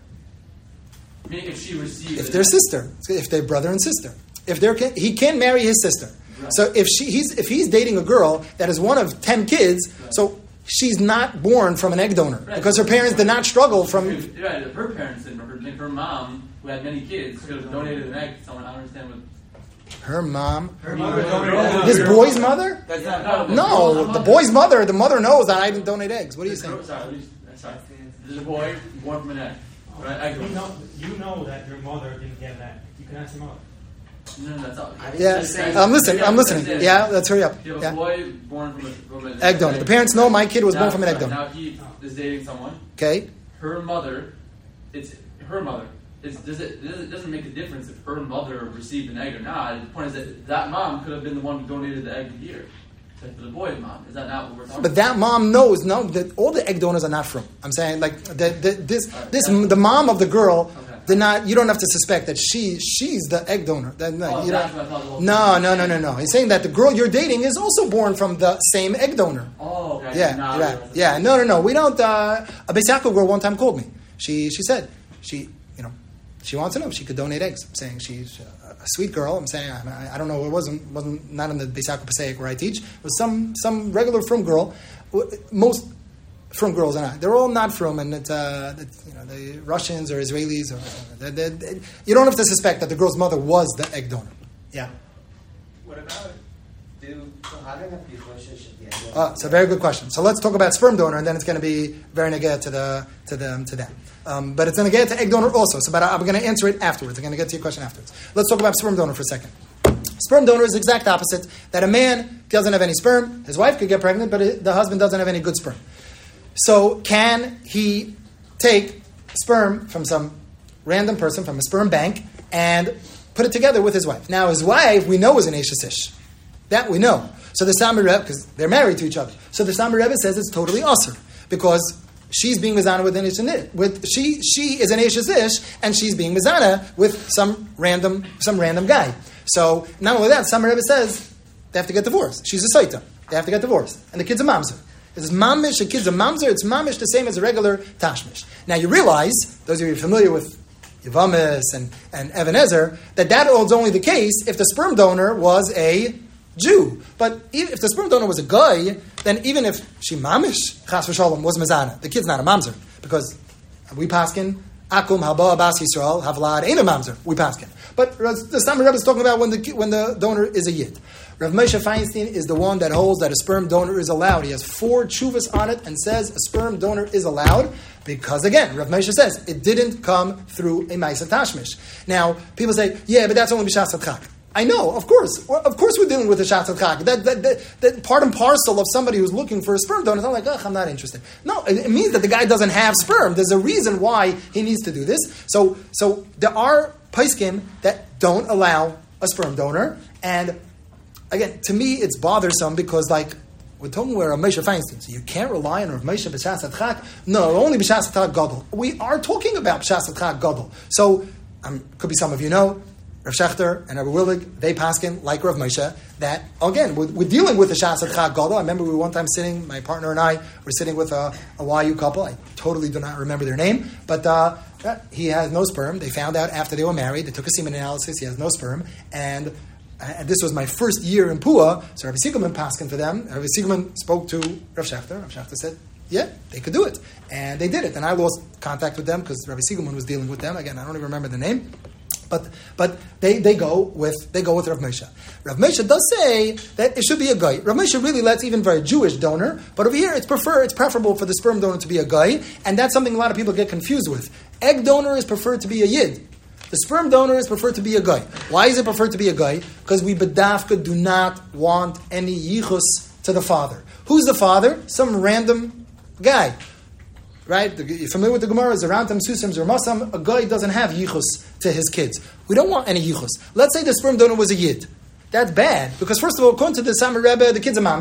Meaning, if she received If an they're egg- sister, if they're brother and sister, if they're he can marry his sister. Right. So if she he's if he's dating a girl that is one of ten kids, Right. so she's not born from an egg donor Right. because her parents did not struggle from. If- right, if her parents didn't, her, like her mom, who had many kids, could have donated an egg to someone. I don't understand what. Her mom, Her mother mother donated- this boy's mother. That's not no. the No, girl's the mother- boy's mother. The mother knows that I didn't donate eggs. What are you the saying? girl- Sorry, let me- sorry. There's a boy born from an egg, right? Egg You donor. know, you know that your mother didn't get that. You can ask your mother. No, no, that's all. Yeah, I'm listening. I'm listening. Yeah, let's hurry up. You have a Yeah, boy born from, a, from an egg donor. The parents know my kid was born Now- from an egg sorry, donor. Now he is dating someone. Okay, Her mother, it's her mother. It's, does it, it doesn't make a difference if her mother received an egg or not. The point is that that mom could have been the one who donated the egg to here. To the boy's mom. Is that not what we're talking but that mom knows no that all the egg donors are not from. I'm saying like the, the, this this the mom of the girl Okay. did not. You don't have to suspect that she she's the egg donor. That, no, Oh, you that's don't- what I thought the whole no, thing. no, no, no, no. He's saying that the girl you're dating is also born from the same egg donor. Oh, okay. Yeah, Now I right. realize Yeah, that's- no, no, no. We don't. Uh, a Beis Yaakov girl one time called me. She she said she you know she wants to know if she could donate eggs. I'm saying she's a, a sweet girl. I'm saying I, I don't know. It wasn't wasn't not in the Beis Yaakov Passaic where I teach. It was some some regular frum girl. Most frum girls are not. They're all not frum, and it's, uh, it's you know the Russians or Israelis or they're, they're, they you don't have to suspect that the girl's mother was the egg donor. Yeah. What about do so how do I have to be relationship at the end? Uh, it's a very good question. So let's talk about sperm donor, and then it's going to be very negate to the to the to that. Um, but it's going to get to egg donor also. So, but I'm going to answer it afterwards. I'm going to get to your question afterwards. Let's talk about sperm donor for a second. Sperm donor is the exact opposite. That a man doesn't have any sperm, his wife could get pregnant, but it, the husband doesn't have any good sperm. So, can he take sperm from some random person from a sperm bank and put it together with his wife? Now, his wife we know is an Eishes Ish. That we know. So the Samir Rebbe, because they're married to each other. So the Samir Rebbe says it's totally usher because she's being mizana with an ish with she she is an Eishes Ish and she's being mizana with some random some random guy. So not only that, Samir Rebbe says they have to get divorced. She's a saita. They have to get divorced, and the kid's a mamzer. It's mamish. The kid's a mamzer. It's mamish the same as a regular tashmish. Now you realize those of you familiar with Yevamis and and Even Ezer that that is only the case if the sperm donor was a Jew. But even if the sperm donor was a guy, then even if she mamish chas v'shalom was mezana, the kid's not a mamzer because we paskin akum haba bas Yisrael havlad ain't a mamzer. We paskin. But the Samar Rebbe is talking about when the when the donor is a yid. Rav Moshe Feinstein is the one that holds that a sperm donor is allowed. He has four tshuvas on it and says a sperm donor is allowed because, again, Rav Moshe says it didn't come through a Maisa Tashmish. Now, people say, yeah, but that's only B'Shas Chak. I know, of course. Of course we're dealing with a Shas Chak. That, that, that, that part and parcel of somebody who's looking for a sperm donor is not like, ugh, I'm not interested. No, it, it means that the guy doesn't have sperm. There's a reason why he needs to do this. So, so there are paiskim that don't allow a sperm donor, and again, to me, it's bothersome because, like, we're talking about Rav Moshe Feinstein, so you can't rely on Rav Moshe b'Shas Chak. No, only b'Shas Chak Gadol. We are talking about b'Shas Chak Gadol. So, um, could be some of you know, Rav Shechter and Rabbi Willig, they paskin like Rav Moshe that again we're, we're dealing with the Shas Chak Gadol. I remember we were one time sitting, my partner and I were sitting with a, a Y U couple. I totally do not remember their name, but uh, he has no sperm. They found out after they were married. They took a semen analysis. He has no sperm, and. And this was my first year in Pua, so Rabbi Siegelman paskin for them. Rabbi Siegelman spoke to Rav Shechter. Rav Shechter said, yeah, they could do it. And they did it. And I lost contact with them because Rabbi Siegelman was dealing with them. Again, I don't even remember the name. But but they, they go with they go with Rav Moshe. Rav Moshe does say that it should be a guy. Rav Moshe really lets even for a Jewish donor, but over here it's prefer it's preferable for the sperm donor to be a guy, and that's something a lot of people get confused with. Egg donor is preferred to be a yid. The sperm donor is preferred to be a guy. Why is it preferred to be a guy? Because we bedafka do not want any yichus to the father. Who's the father? Some random guy. Right? You're familiar with the Gemara? Zarantam, Susam, Zermasam. A guy doesn't have yichus to his kids. We don't want any yichus. Let's say the sperm donor was a yid. That's bad. Because first of all, according to the Samar Rebbe, the kid's a mamzer.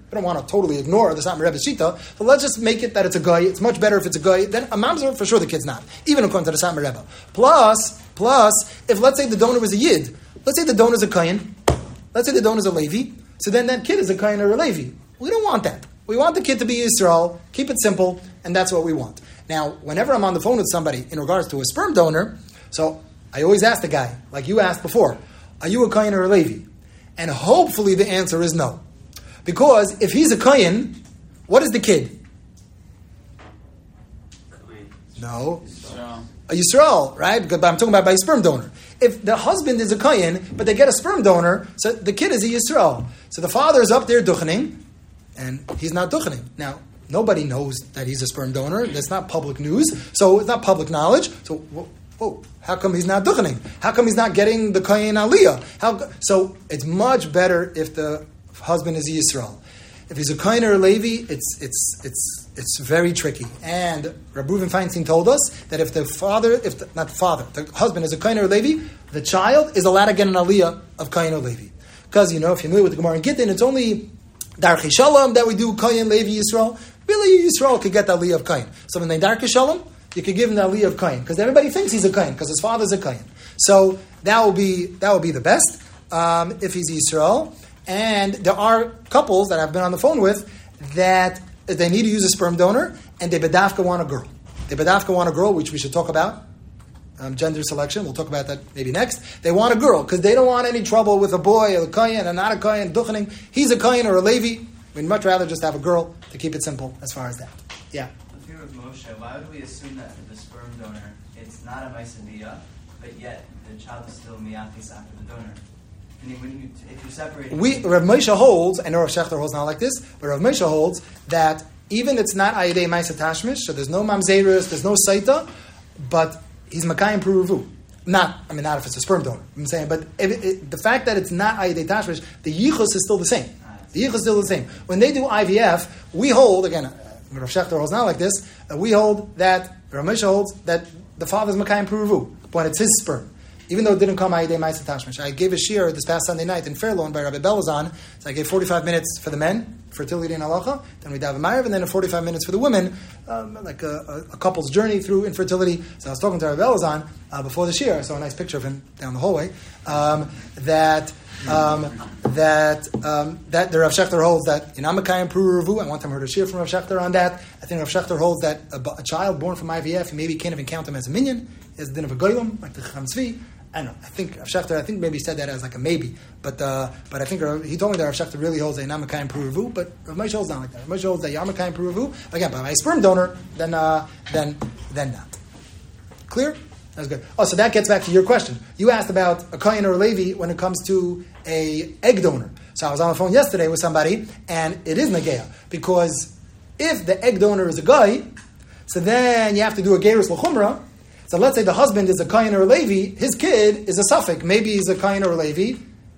We don't want to totally ignore the Satmar Rebbe's Shita, but let's just make it that it's a guy. It's much better if it's a guy. Then a mamzer, for sure the kid's not, even according to the Satmar Rebbe. Plus, plus, if let's say the donor was a Yid, let's say the donor is a Kayan, let's say the donor is a Levi, so then that kid is a Kayan or a Levi. We don't want that. We want the kid to be Yisrael, keep it simple, and that's what we want. Now, whenever I'm on the phone with somebody in regards to a sperm donor, so I always ask the guy, like you asked before, are you a Kayan or a Levi? And hopefully the answer is no. Because if he's a Kayan, what is the kid? No. A Yisrael, right? Because I'm talking about by a sperm donor. If the husband is a Kayan, but they get a sperm donor, so the kid is a Yisrael. So the father is up there duchening, and he's not duchening. Now, nobody knows that he's a sperm donor. That's not public news. So it's not public knowledge. So, whoa, how come he's not duchening? How come he's not getting the Kayan Aliyah? How, so it's much better if the husband is a Yisrael. If he's a Kayan or a Levi, it's it's it's it's very tricky. And Rabbi Reuven Feinstein told us that if the father, if the, not the father, the husband is a Kayan or a Levi, the child is allowed to get an Aliyah of Kayan or Levi. Because, you know, if you're familiar with the Gemara in Gittin, it's only Darchei Shalom that we do Kayan, Levi, Yisrael. Really, Yisrael could get the Aliyah of Kayan. So when they Darchei Shalom, you could give him the Aliyah of Kayan. Because everybody thinks he's a Kayan, because his father's a Kayan. So that will be that will be the best um, if he's Yisrael. And there are couples that I've been on the phone with that they need to use a sperm donor, and they bedafka want a girl. They bedafka want a girl, which we should talk about. Um, gender selection, we'll talk about that maybe next. They want a girl, because they don't want any trouble with a boy, or a Kayan, and not a Kayan, duchening. He's a Kayan or a Levi. We'd much rather just have a girl to keep it simple as far as that. Yeah? The thing with Moshe, why would we assume that for the sperm donor, it's not a Maisaviyah, but yet the child is still Miyachis after the donor? I mean, when you, if you separate... We, Rav Moshe holds, I know Rav Shechter holds not like this, but Rav Moshe holds that even it's not Ayidei Maisa Tashmish, so there's no Mamzerus, there's no Saita, but he's Makayim Peruvu. Not, I mean, not if it's a sperm donor, I'm saying, but if it, it, the fact that it's not Ayidei Tashmish, the Yichus is still the same. The Yichus is still the same. When they do I V F, we hold, again, Rav Shechter holds not like this, uh, we hold that, Rav Moshe holds that the father's Makayim Peruvu, when it's his sperm. Even though it didn't come Ayidei Ma'aseh Tashmish. I gave a shiur this past Sunday night in Fairlawn by Rabbi Belazan. So I gave forty-five minutes for the men, fertility and halacha. Then we daven ma'ariv, and then forty-five minutes for the women, um, like a, a, a couple's journey through infertility. So I was talking to Rabbi Belazan uh, before the shiur. I saw a nice picture of him down the hallway. Um, that um, that um, that the Rav Shechter holds that in Amakayim Pruruvu. I one time heard a shiur from Rav Shechter on that. I think Rav Shechter holds that a, a child born from I V F, you maybe can't even count him as a minion. He has the din of a goylem, like the Chacham Tzvi. I don't know. I think Rav Shechter, I think maybe said that as like a maybe, but uh, but I think Rav, he told me that Rav Shechter really holds a Namakayim Peruvu, but Rav Moshe holds not like that. Rav Moshe holds a Yamakayim Peruvu. Again, by my sperm donor, then uh, then then not. Clear? That's good. Oh, so that gets back to your question. You asked about a Kayan or a Levi when it comes to a egg donor. So I was on the phone yesterday with somebody, and it is Nageya, because if the egg donor is a guy, so then you have to do a Gerus L'chumra. So let's say the husband is a Kayan or a Levi, his kid is a Suffolk. Maybe he's a Kayan or a Levi,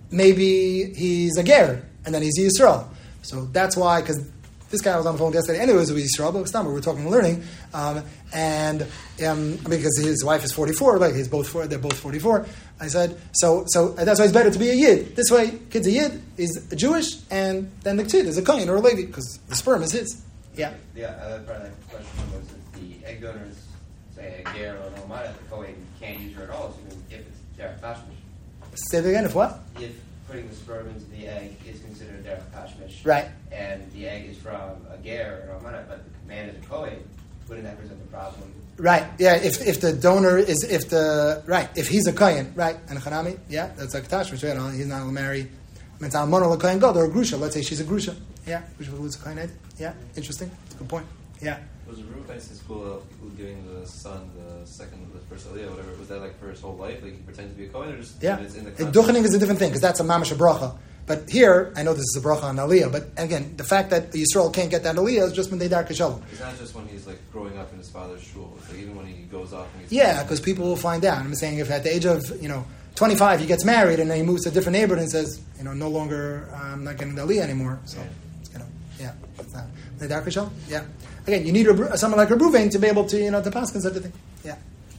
maybe he's a Ger, and then he's a Yisrael. So that's why, because this guy was on the phone yesterday, anyways, it was Yisrael, but it's not, we were talking learning, um, and um, because his wife is forty-four, like he's both they're both forty-four. I said, so so that's why it's better to be a Yid. This way, kid's a Yid, he's a Jewish, and then the kid is a Kayan or a Levi, because the sperm is his. Yeah. Yeah, uh, part of that question was if the egg donors, say a Ger or an Almada, the Kohen can't use her at all, so if it's Derech Tashmish. Say it again, if what? If putting the sperm into the egg is considered Derech Tashmish. Right. And the egg is from a Ger or an Almada, but the man is a Kohen, wouldn't that present a problem? Right, yeah, if if the donor is, if the, right, if he's a Kayan, right, and a Chanami, yeah, that's like Tashmish, you know, he's not going to marry, I mean, it's Almana L'Kayan God, or a Grusha, let's say she's a Grusha, yeah, which was a Kayan, yeah, interesting, that's a good point, yeah. Was a Ruben Feinstein's school giving the son the second, the first Aliyah, whatever, was that like for his whole life, like he pretended to be a Kohen, or just yeah. it's in the Duchening is a different thing, because that's a Mamash Bracha. But here, I know this is a bracha on Aliyah, but again, the fact that Yisrael can't get that Aliyah is just when they dar Kishalom. It's not just when he's like growing up in his father's shul. It's like even when he goes off and he's... Yeah, because people will find out. I'm saying if at the age of, you know, twenty-five he gets married and then he moves to a different neighborhood and says, you know, no longer, I'm not getting the Aliyah anymore. So, yeah. you know, yeah. It's not. The dar Kishalom? Yeah. Again, you need a, someone like Rebuvain to be able to, you know, to pass such a thing. Yeah.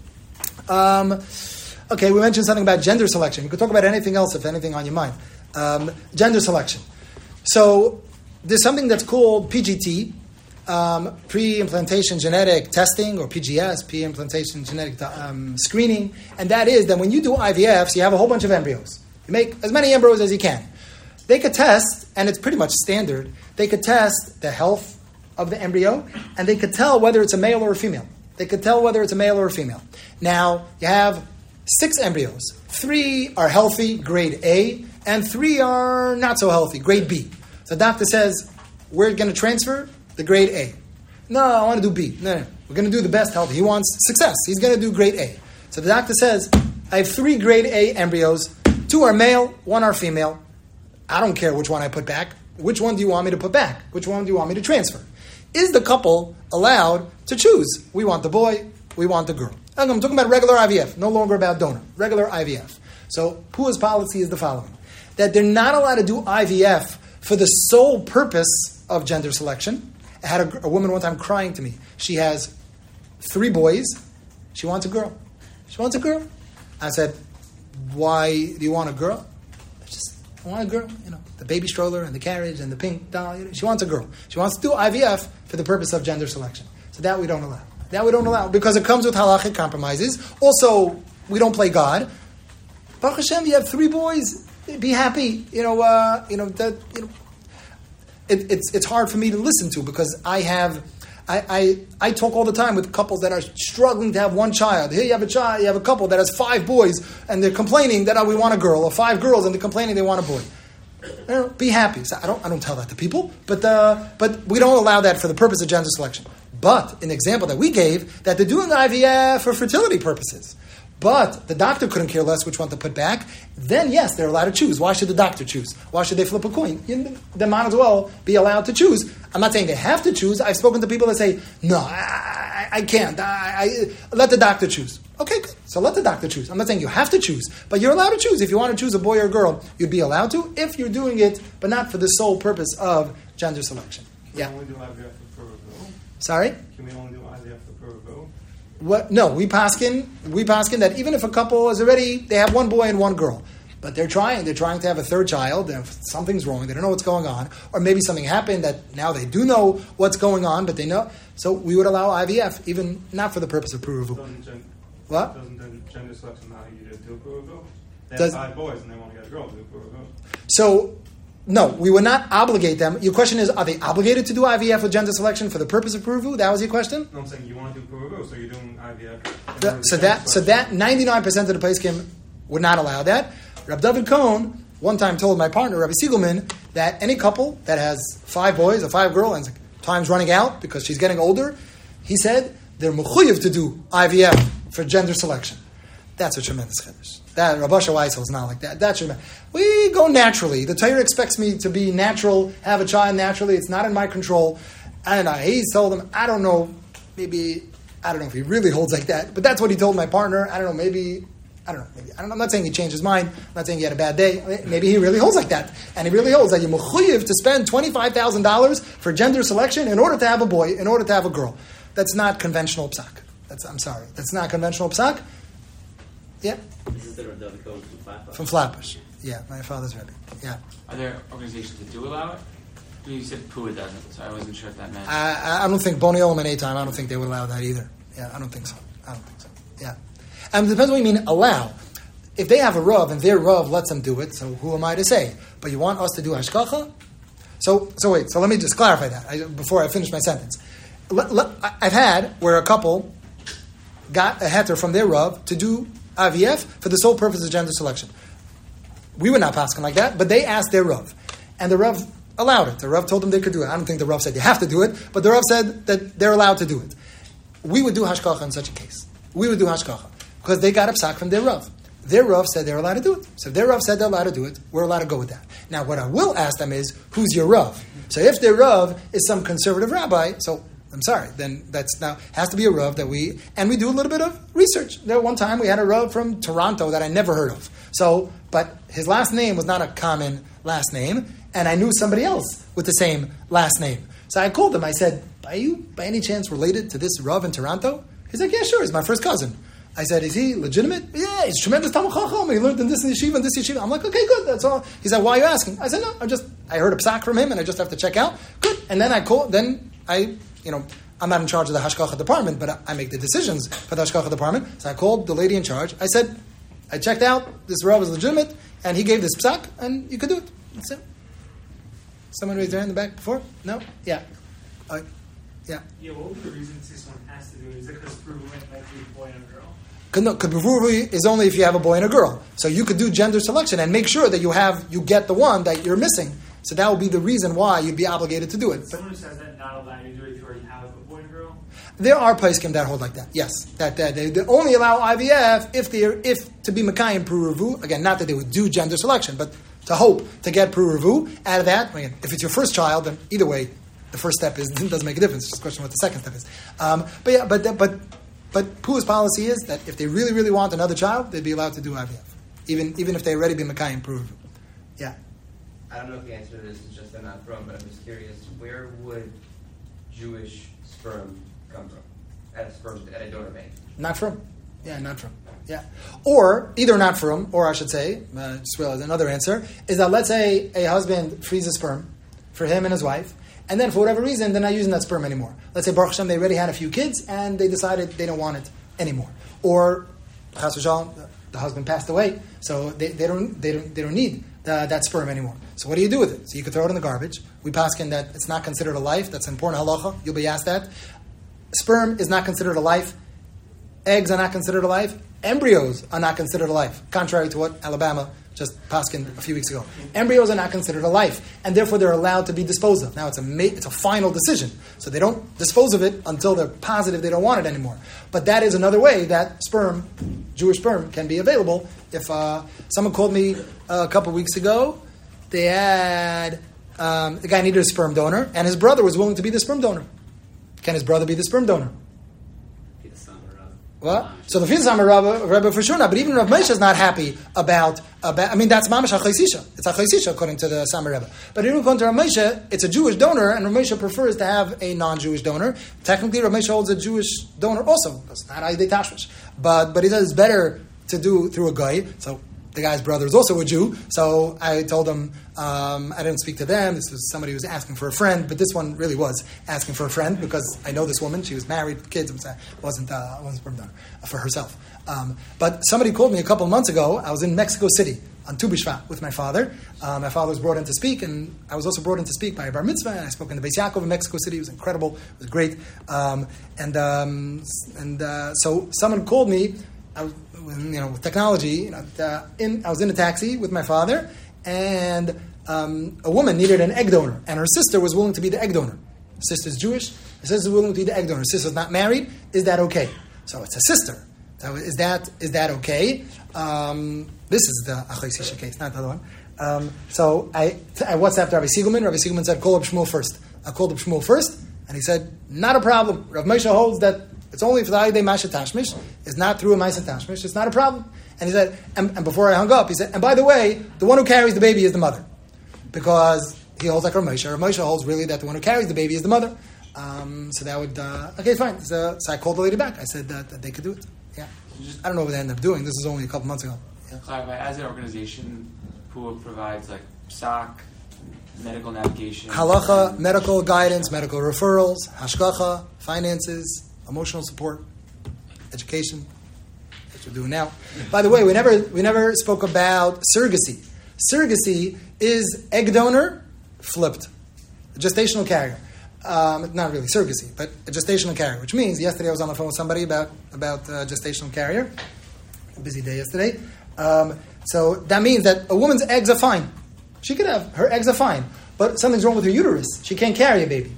Um, okay, we mentioned something about gender selection. We could talk about anything else, if anything on your mind. Um, gender selection. So, there's something that's called P G T, um, pre-implantation genetic testing, or P G S, pre-implantation genetic um, screening, and that is that when you do I V Fs, you have a whole bunch of embryos. You make as many embryos as you can. They could test, and it's pretty much standard, they could test the health of the embryo, and they could tell whether it's a male or a female. They could tell whether it's a male or a female. Now, you have six embryos. Three are healthy, grade A, and three are not so healthy, grade B. So the doctor says, we're going to transfer the grade A. No, I want to do B. No, no, we're going to do the best healthy. He wants success. He's going to do grade A. So the doctor says, I have three grade A embryos. Two are male, one are female. I don't care which one I put back. Which one do you want me to put back? Which one do you want me to transfer? Is the couple allowed to choose? We want the boy, we want the girl. I'm talking about regular I V F, no longer about donor. Regular I V F. So P U A's policy is the following. That they're not allowed to do I V F for the sole purpose of gender selection. I had a, a woman one time crying to me. She has three boys. She wants a girl. She wants a girl. I said, why do you want a girl? Just, I want a girl. You know, the baby stroller and the carriage and the pink doll. You know, she wants a girl. She wants to do I V F for the purpose of gender selection. So that we don't allow. That we don't allow because it comes with halachic compromises. Also, we don't play God. Baruch Hashem, you have three boys. Be happy. You know, uh, you know that. You know, it, it's it's hard for me to listen to because I have, I, I I talk all the time with couples that are struggling to have one child. Here you have a child, you have a couple that has five boys, and they're complaining that oh, we want a girl, or five girls and they're complaining they want a boy. You know, be happy. So I don't I don't tell that to people, but uh, but we don't allow that for the purpose of gender selection. But an example that we gave, that they're doing I V F for fertility purposes, but the doctor couldn't care less which one to put back, then yes, they're allowed to choose. Why should the doctor choose? Why should they flip a coin? They might as well be allowed to choose. I'm not saying they have to choose. I've spoken to people that say, no, I, I, I can't. I, I, let the doctor choose. Okay, good. So let the doctor choose. I'm not saying you have to choose, but you're allowed to choose. If you want to choose a boy or a girl, you'd be allowed to if you're doing it, but not for the sole purpose of gender selection. Can Yeah. we only do I V F for Purim? Sorry? Can we only do I V F for Purim? What? No, we paskin, we paskin that even if a couple is already, they have one boy and one girl, but they're trying, they're trying to have a third child, and if something's wrong, they don't know what's going on, or maybe something happened that now they do know what's going on, but they know, so we would allow I V F, even not for the purpose of Puruvu. Doesn't gen- What? Doesn't the gender selection allow you to do Purim? They have Does- five boys and they want to get a girl to do Purim. So, no, we would not obligate them. Your question is, are they obligated to do I V F with gender selection for the purpose of Puruvu? That was your question? No, I'm saying you want to do Purim, so you're doing I V F. in The- order to so gender that so selection. that ninety-nine percent of the Paiskim would not allow that. Rab David Cohn one time told my partner, Rabbi Siegelman, that any couple that has five boys or five girls and time's running out because she's getting older, he said they're mechuyev to do I V F for gender selection. That's a tremendous chiddush. That Rabbi Weissel is not like that. That's tremendous. We go naturally. The Torah expects me to be natural, have a child naturally. It's not in my control. I don't know. He's told him, I don't know, maybe, I don't know if he really holds like that, but that's what he told my partner. I don't know, maybe, I don't know. Maybe, I don't know I'm not saying he changed his mind. I'm not saying he had a bad day. Maybe he really holds like that. And he really holds that you're mechuyev to spend twenty-five thousand dollars for gender selection in order to have a boy, in order to have a girl. That's not conventional psak. That's, I'm sorry. That's not conventional psak. Yeah, This is the David Cohen from Flatbush. from Flatbush. Yeah, my father's Rebbe. Yeah. Are there organizations that do allow it? You said P U A doesn't, so I wasn't sure if that meant. I, I don't think Boni Olam and A-Time, I don't think they would allow that either. Yeah, I don't think so. I don't think so. Yeah. And it depends what you mean allow. If they have a Rav and their Rav lets them do it, so who am I to say? But you want us to do Hashkacha? So so wait, so let me just clarify that I, before I finish my sentence. Let, let, I've had where a couple got a heter from their Rav to do I V F for the sole purpose of gender selection. We were not paskin like that, but they asked their Rav. And the Rav allowed it. The Rav told them they could do it. I don't think the Rav said they have to do it, but the Rav said that they're allowed to do it. We would do hashkacha in such a case. We would do hashkacha because they got a psak from their Rav. Their Rav said they're allowed to do it. So if their Rav said they're allowed to do it, we're allowed to go with that. Now, what I will ask them is, who's your Rav? So if their Rav is some conservative rabbi, so I'm sorry, then that's now has to be a Rav that we, and we do a little bit of research. There one time we had a Rav from Toronto that I never heard of. So, but his last name was not a common last name, and I knew somebody else with the same last name. So I called him. I said, are you by any chance related to this Rav in Toronto? He's like, yeah, sure, he's my first cousin. I said, is he legitimate? Yeah, he's tremendous Talmud Chacham. He learned in this yeshiva and this yeshiva. I'm like, okay, good, that's all. He's like, why are you asking? I said, no, I'm just I heard a psak from him, and I just have to check out. Good. And then I call. Then I, you know, I'm not in charge of the hashgacha department, but I, I make the decisions for the hashgacha department. So I called the lady in charge. I said, I checked out. This rav is legitimate, and he gave this psak, and you could do it. That's it. Someone raised their hand in the back before? No? Yeah. Uh, yeah. Yeah, what would be the reason to say someone has to do it? Is it because Peru might be a boy and a girl? No, Kabuvuri is only if you have a boy and a girl. So you could do gender selection and make sure that you have you get the one that you're missing. So that would be the reason why you'd be obligated to do it. Someone who says that not allowing you to do it if you already have a boy and girl? There are poskim that hold like that. Yes, that, that they, they only allow I V F if they are if to be Mekayim Peru. Again, not that they would do gender selection, but to hope to get Peru out of that. Again, if it's your first child, then either way, the first step is doesn't make a difference. It's just a question of what the second step is. Um, but yeah, but but. But Pua's policy is that if they really, really want another child, they'd be allowed to do I V F, even even if they already been Mekayim Peru. Yeah. I don't know if the answer to this is just I'm not from, but I'm just curious. Where would Jewish sperm come from? At a sperm at a donor bank? Not from. Yeah, not from. Yeah. Or either not from, or I should say, uh, just realized another answer is that let's say a husband frees a sperm for him and his wife. And then, for whatever reason, they're not using that sperm anymore. Let's say, Baruch Hashem, they already had a few kids, and they decided they don't want it anymore. Or, Chas v'shalom, the husband passed away, so they, they don't they don't they don't need the, that sperm anymore. So what do you do with it? So you can throw it in the garbage. We paskin that it's not considered a life. That's an important halacha. You'll be asked that. Sperm is not considered a life. Eggs are not considered a life. Embryos are not considered a life, contrary to what Alabama just paskin a few weeks ago. Embryos are not considered a life, and therefore they're allowed to be disposed of. Now it's a ma- it's a final decision, so they don't dispose of it until they're positive they don't want it anymore. But that is another way that sperm, Jewish sperm, can be available. If uh, someone called me uh, a couple weeks ago, they had um, the guy needed a sperm donor, and his brother was willing to be the sperm donor. Can his brother be the sperm donor? What? So the Fizam Rabbi, Rabbi for sure not, but even Rav Moshe is not happy about, about I mean, that's Mamash HaChaisisha. It's HaChaisisha according to the Samar Rebbe. But even according to Rav Moshe, it's a Jewish donor, and Rav Moshe prefers to have a non-Jewish donor. Technically, Rav Moshe holds a Jewish donor also. That's not Aydei Tashmish. But, but he says it's better to do through a guy. So the guy's brother is also a Jew. So I told him, um, I didn't speak to them. This was somebody who was asking for a friend, but this one really was asking for a friend because I know this woman. She was married, kids. It wasn't uh, wasn't sperm donor for herself. Um, but somebody called me a couple of months ago. I was in Mexico City on Tu B'Shvat with my father. Uh, my father was brought in to speak, and I was also brought in to speak by a bar mitzvah. And I spoke in the Beis Yaakov in Mexico City. It was incredible. It was great. Um, and um, and uh, so someone called me. I was, you know, with technology, you know, uh, in, I was in a taxi with my father, and um, a woman needed an egg donor, and her sister was willing to be the egg donor. Her sister's Jewish. Her sister's willing to be the egg donor. Her sister's not married. Is that okay? So it's a sister. So is that is that okay? Um, this is the Achaisisha case, not the other one. Um, so I, I WhatsApped Rabbi Siegelman. Rabbi Siegelman said, call up Shmuel first. I called up Shmuel first, and he said, not a problem. Rav Moshe holds that it's only for the Aydei Masha Tashmish. It's not through a Maisa Tashmish. It's not a problem. And he said, and, and before I hung up, he said, and by the way, the one who carries the baby is the mother. Because he holds like Rav Moshe. Rav Moshe holds really that the one who carries the baby is the mother. Um, so that would, uh, okay, fine. So, so I called the lady back. I said that, that they could do it. Yeah. I don't know what they ended up doing. This was only a couple months ago. Yeah. Clarify, as an organization, P U A provides like S A C, medical navigation. Halacha, medical guidance, medical referrals, hashgacha, finances, emotional support, education. That's what we're doing now. By the way, we never we never spoke about surrogacy. Surrogacy is egg donor flipped, a gestational carrier. Um, not really surrogacy, but a gestational carrier, which means yesterday I was on the phone with somebody about about uh, gestational carrier. A busy day yesterday. Um, so that means that a woman's eggs are fine. She could have her eggs are fine, but something's wrong with her uterus. She can't carry a baby.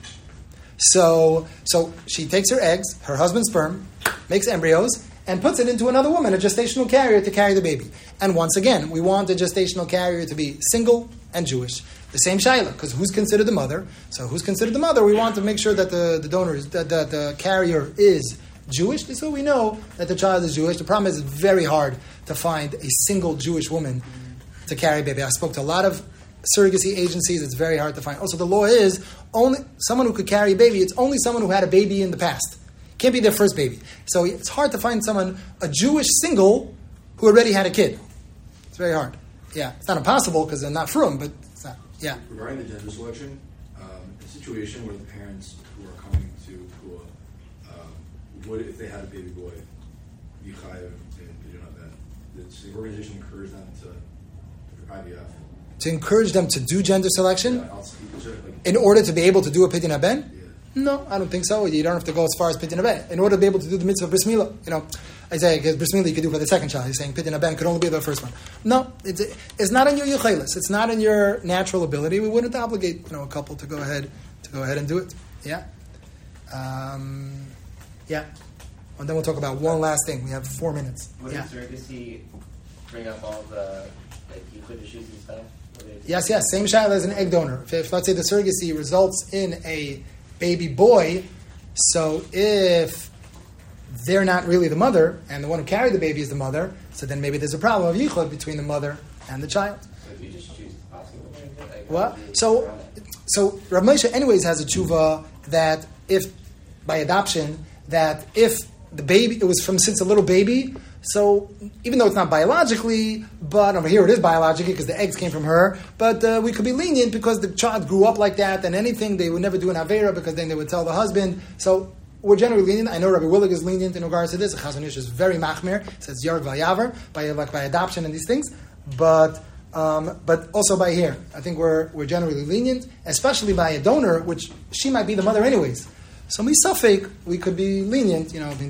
So, so she takes her eggs, her husband's sperm, makes embryos, and puts it into another woman, a gestational carrier, to carry the baby. And once again, we want a gestational carrier to be single and Jewish. The same shaila, because who's considered the mother? So who's considered the mother? We want to make sure that the, the donor, is, that the, the carrier is Jewish, so we know that the child is Jewish. The problem is it's very hard to find a single Jewish woman to carry a baby. I spoke to a lot of surrogacy agencies. It's very hard to find. Also, the law is only someone who could carry a baby. It's only someone who had a baby in the past. Can't be their first baby. So it's hard to find someone, a Jewish single, who already had a kid. It's very hard. Yeah, it's not impossible because they're not frum, but it's not. Yeah. Regarding the gender selection, um, a situation where the parents who are coming to Pua, um, would, if they had a baby boy, be chayav and they do not that, does the organization encourage them to, to I V F? To encourage them to do gender selection? Yeah, I'll, like, in order to be able to do a Pidyon Haben? Yeah. No, I don't think so. You don't have to go as far as Pidyon Haben. In order to be able to do the mitzvah of Bris Milah, you know, I say, because Bris Milah you could do for the second child. He's saying Pidyon Haben could only be the first one. No, it's, it's not in your yuchelis. It's not in your natural ability. We wouldn't obligate, you know, a couple to go ahead to go ahead and do it. Yeah, um, yeah. And then we'll talk about one last thing. We have four minutes. Would yeah. surrogacy bring up all the like Yichud issues and stuff? Yes, yes. Same shayla as an egg donor. If, if let's say the surrogacy results in a baby boy, so if they're not really the mother and the one who carried the baby is the mother, so then maybe there's a problem of yichud between the mother and the child. So if you just choose the possible, like, What? So, so Rav Moshe anyways has a tshuva that if by adoption that if the baby it was from since a little baby. So even though it's not biologically, but over here it is biologically because the eggs came from her, but uh, we could be lenient because the child grew up like that, and anything they would never do an Avera because then they would tell the husband. So we're generally lenient. I know Rabbi Willig is lenient in regards to this. Chazon Ish is very machmir. Says Yarg Vayaver by like by adoption and these things, but um, but also by here. I think we're we're generally lenient, especially by a donor, which she might be the mother anyways. So we suffik, we could be lenient, you know, let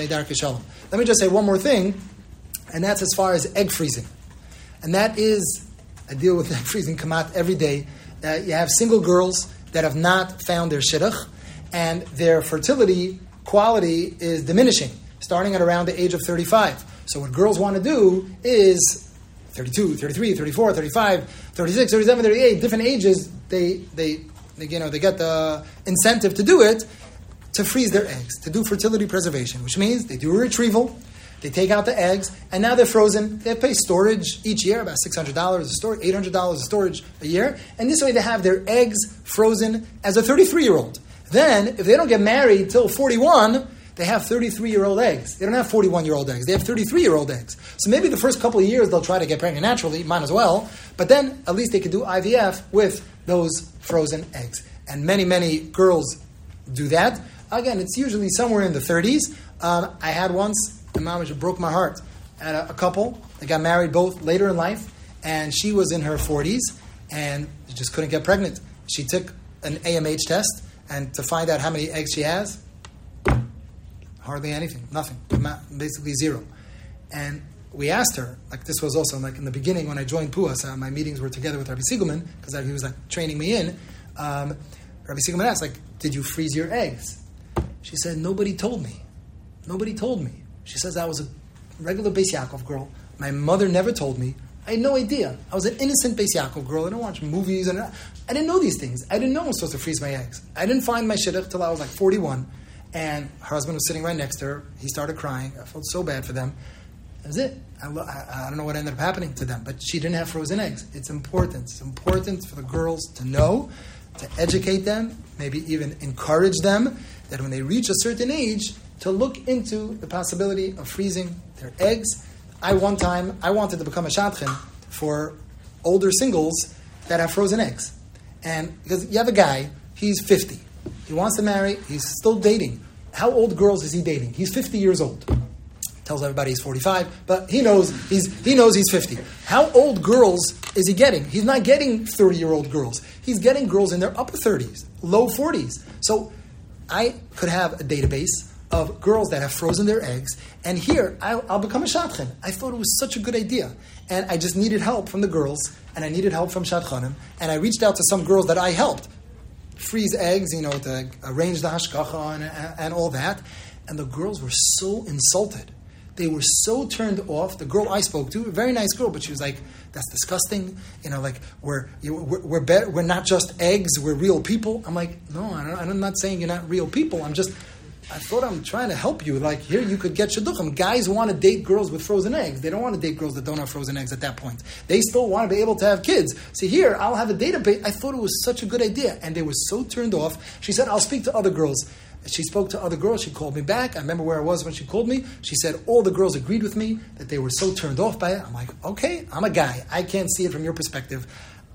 me just say one more thing, and that's as far as egg freezing. And that is, I deal with egg freezing kamat every day. Uh, you have single girls that have not found their shidduch, and their fertility quality is diminishing, starting at around the age of thirty-five. So what girls want to do is thirty-two, thirty-three, thirty-four, thirty-five, thirty-six, thirty-seven, thirty-eight, different ages, they, they, they, you know, they get the incentive to do it, to freeze their eggs, to do fertility preservation, which means they do a retrieval, they take out the eggs, and now they're frozen. They pay storage each year, about six hundred dollars a storage, eight hundred dollars a storage a year, and this way they have their eggs frozen as a thirty-three-year-old. Then, if they don't get married till forty-one, they have thirty-three-year-old eggs. They don't have forty-one-year-old eggs. They have thirty-three-year-old eggs. So maybe the first couple of years they'll try to get pregnant naturally, might as well, but then at least they could do I V F with those frozen eggs. And many, many girls do that. Again, it's usually somewhere in the thirties. Um, I had once, the mom just broke my heart. I had a, a couple that got married both later in life, and she was in her forties, and just couldn't get pregnant. She took an A M H test, and to find out how many eggs she has, hardly anything, nothing, basically zero. And we asked her, like this was also like in the beginning when I joined P U A S, uh, my meetings were together with Rabbi Siegelman, because he was like training me in. Um, Rabbi Siegelman asked, like, did you freeze your eggs? She said, nobody told me. Nobody told me. She says, I was a regular Beis Yaakov girl. My mother never told me. I had no idea. I was an innocent Beis Yaakov girl. I didn't watch movies. And I didn't know these things. I didn't know I was supposed to freeze my eggs. I didn't find my shidduch till I was like forty-one. And her husband was sitting right next to her. He started crying. I felt so bad for them. That was it. I, I, I don't know what ended up happening to them. But she didn't have frozen eggs. It's important. It's important for the girls to know, to educate them, maybe even encourage them, that when they reach a certain age, to look into the possibility of freezing their eggs. I one time, I wanted to become a shadchan for older singles that have frozen eggs. And because you have a guy, he's fifty. He wants to marry, he's still dating. How old girls is he dating? He's fifty years old. Tells everybody he's forty-five, but he knows he's he knows he's fifty. How old girls is he getting? He's not getting thirty-year-old girls. He's getting girls in their upper thirties, low forties. So I could have a database of girls that have frozen their eggs, and here I'll, I'll become a shadchan. I thought it was such a good idea, and I just needed help from the girls, and I needed help from shadchanim, and I reached out to some girls that I helped freeze eggs, you know, to arrange the hashgacha and, and all that, and the girls were so insulted. They were so turned off. The girl I spoke to, a very nice girl, but she was like, "That's disgusting." You know, like we're we're we're, better, we're not just eggs. We're real people. I'm like, no, I'm not saying you're not real people. I'm just, I thought I'm trying to help you. Like here, you could get shidduchim. Guys want to date girls with frozen eggs. They don't want to date girls that don't have frozen eggs at that point. They still want to be able to have kids. See here, I'll have a database. I thought it was such a good idea, and they were so turned off. She said, "I'll speak to other girls." She spoke to other girls. She called me back. I remember where I was when she called me. She said all the girls agreed with me that they were so turned off by it. I'm like, okay, I'm a guy. I can't see it from your perspective.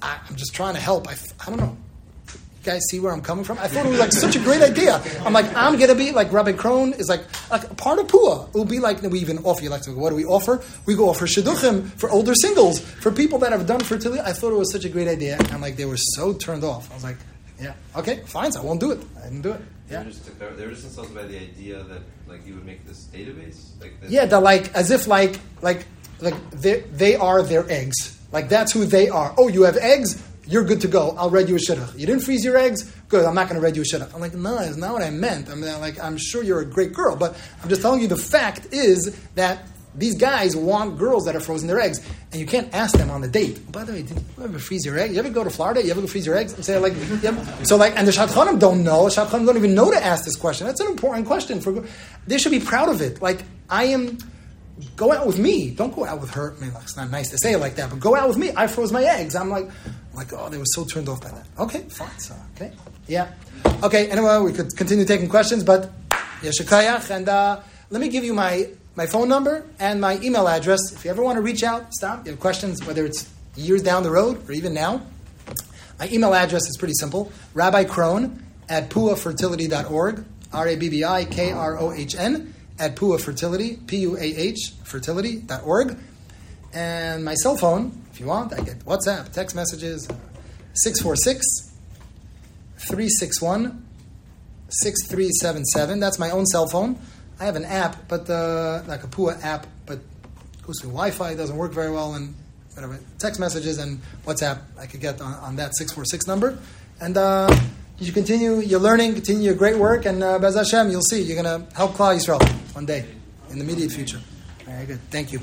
I, I'm just trying to help. I, I don't know. You guys see where I'm coming from? I thought it was like such a great idea. I'm like, I'm going to be like Rabbi Krohn is like, like a part of Pua. It will be like, we even offer, you like to, what do we offer? We go offer shidduchim for older singles, for people that have done fertility. I thought it was such a great idea. And like, they were so turned off. I was like, yeah, okay, fine, so I won't do it. I didn't do it. Yeah. They were just, they were just insulted by the idea that like you would make this database. Like this. Yeah, they're like, as if like, like, like they they are their eggs. Like that's who they are. Oh, you have eggs? You're good to go. I'll read you a shidduch. You didn't freeze your eggs? Good. I'm not going to read you a shidduch. I'm like, no, that's not what I meant. I'm like, I'm sure you're a great girl, but I'm just telling you the fact is that these guys want girls that are frozen their eggs, and you can't ask them on the date. By the way, did you ever freeze your eggs? You ever go to Florida? You ever go freeze your eggs? And say like, yeah. So like, and the Shadchanim don't know. Shadchanim don't even know to ask this question. That's an important question for. They should be proud of it. Like I am. Go out with me. Don't go out with her. I mean, like, it's not nice to say it like that, but go out with me. I froze my eggs. I'm like, I'm like, oh, they were so turned off by that. Okay, fine. So, okay, yeah, okay. Anyway, we could continue taking questions, but yeshakayach, and uh, let me give you my my phone number and my email address. If you ever want to reach out, stop. You have questions, whether it's years down the road or even now. My email address is pretty simple: Rabbi Krohn at pua fertility dot org. R A B B I K R O H N. At Pua Fertility, P U A H, fertility dot org. And my cell phone, if you want, I get WhatsApp, text messages, six four six, three six one, six three seven seven. That's my own cell phone. I have an app, but uh, like a Pua app, but it goes through Wi-Fi, it doesn't work very well, and whatever. Text messages and WhatsApp I could get on, on that six four six number. And uh, you continue your learning, continue your great work, and uh, Bez Hashem, you'll see, you're going to help Klal Yisrael one day, in the immediate future. Very good. Thank you.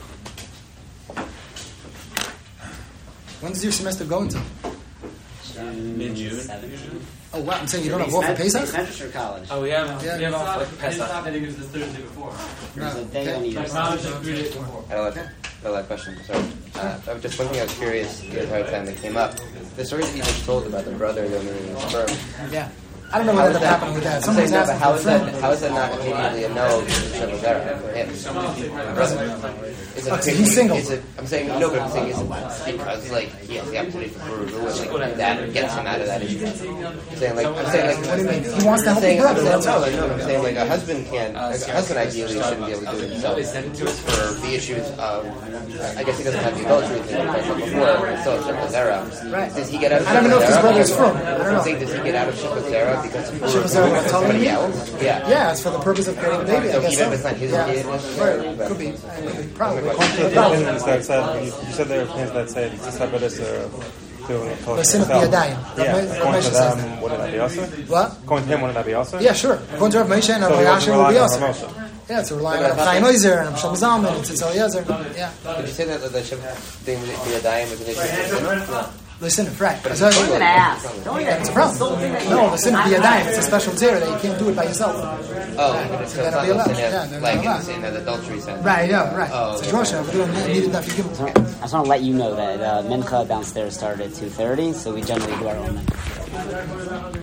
When does your semester go until? Mid-June. Oh, wow. I'm saying you don't have off for Pesach? He's registered for college. Oh, we have, yeah. we have off like It's Pesach. not that it was the Thursday before. No. There's a day Okay. on each My side. mom just three days before. I have a, I have a question. Sorry. Uh, I was just one thing I was curious the entire time that came up. The story that you just told about the brother donating sperm. Yeah. I don't know what ended up happening with that. I'm Someone's saying, no, but asking how for a is that? friend. How is that not immediately a no to Sheva Zera for him? My brother. Is it, Oh, so he's single. Is it, I'm saying no, but I'm saying is it because like he has the opportunity for Puru and like that gets him out of that issue. I'm saying like I'm saying like What do you mean? He wants to help I'm saying, his brother. I'm That's saying, all. no, like, no, I'm saying like a husband can't. Like, a husband ideally shouldn't be able to do it himself. Just for the issues of, I guess he doesn't have the adultery thing we talked about before. It's still Sheva Zera. Right. Does he get out of I don't even know if his Sheva brother's Zera? from. I don't know. I'm saying, does he get out of Sheva Zera because of Sheva Zera, what, somebody me? else? Yeah. Yeah, it's for the purpose of creating a baby, So I guess even so. if it's not his Yeah. kid, Right. Could be. Could be. Probably. Opinions that said, you, you said there are opinions that said it's not better to do it for Listen to Yadayim. Yeah, Rav according Moshe to says them, wouldn't that be also? What? According to him, wouldn't that be also? Yeah, sure. According to Rav Moshe and Rav So he Yashin wasn't will be relying on also. Rav Moshe. Yeah, it's a relying on Chaim Ozer and Shlomo Zalman and Tzitzel Yezer. Yeah. Did you say that the Sheva thing with the Yadayim was an issue? Listen, right. But So- it's Don't even ask. Don't even It's a problem. No, the sin of the Yadayim, it's a special tzera that you can't do it by yourself. Oh, so that'll it's be not allowed. the sin Yeah, as, they're like not in the allowed. sin as adultery sense. Right, yeah, right. Oh, It's a okay. drosha. We're doing needed that you give I just want to let you know that uh, Mincha downstairs started at two thirty, so we generally do our own.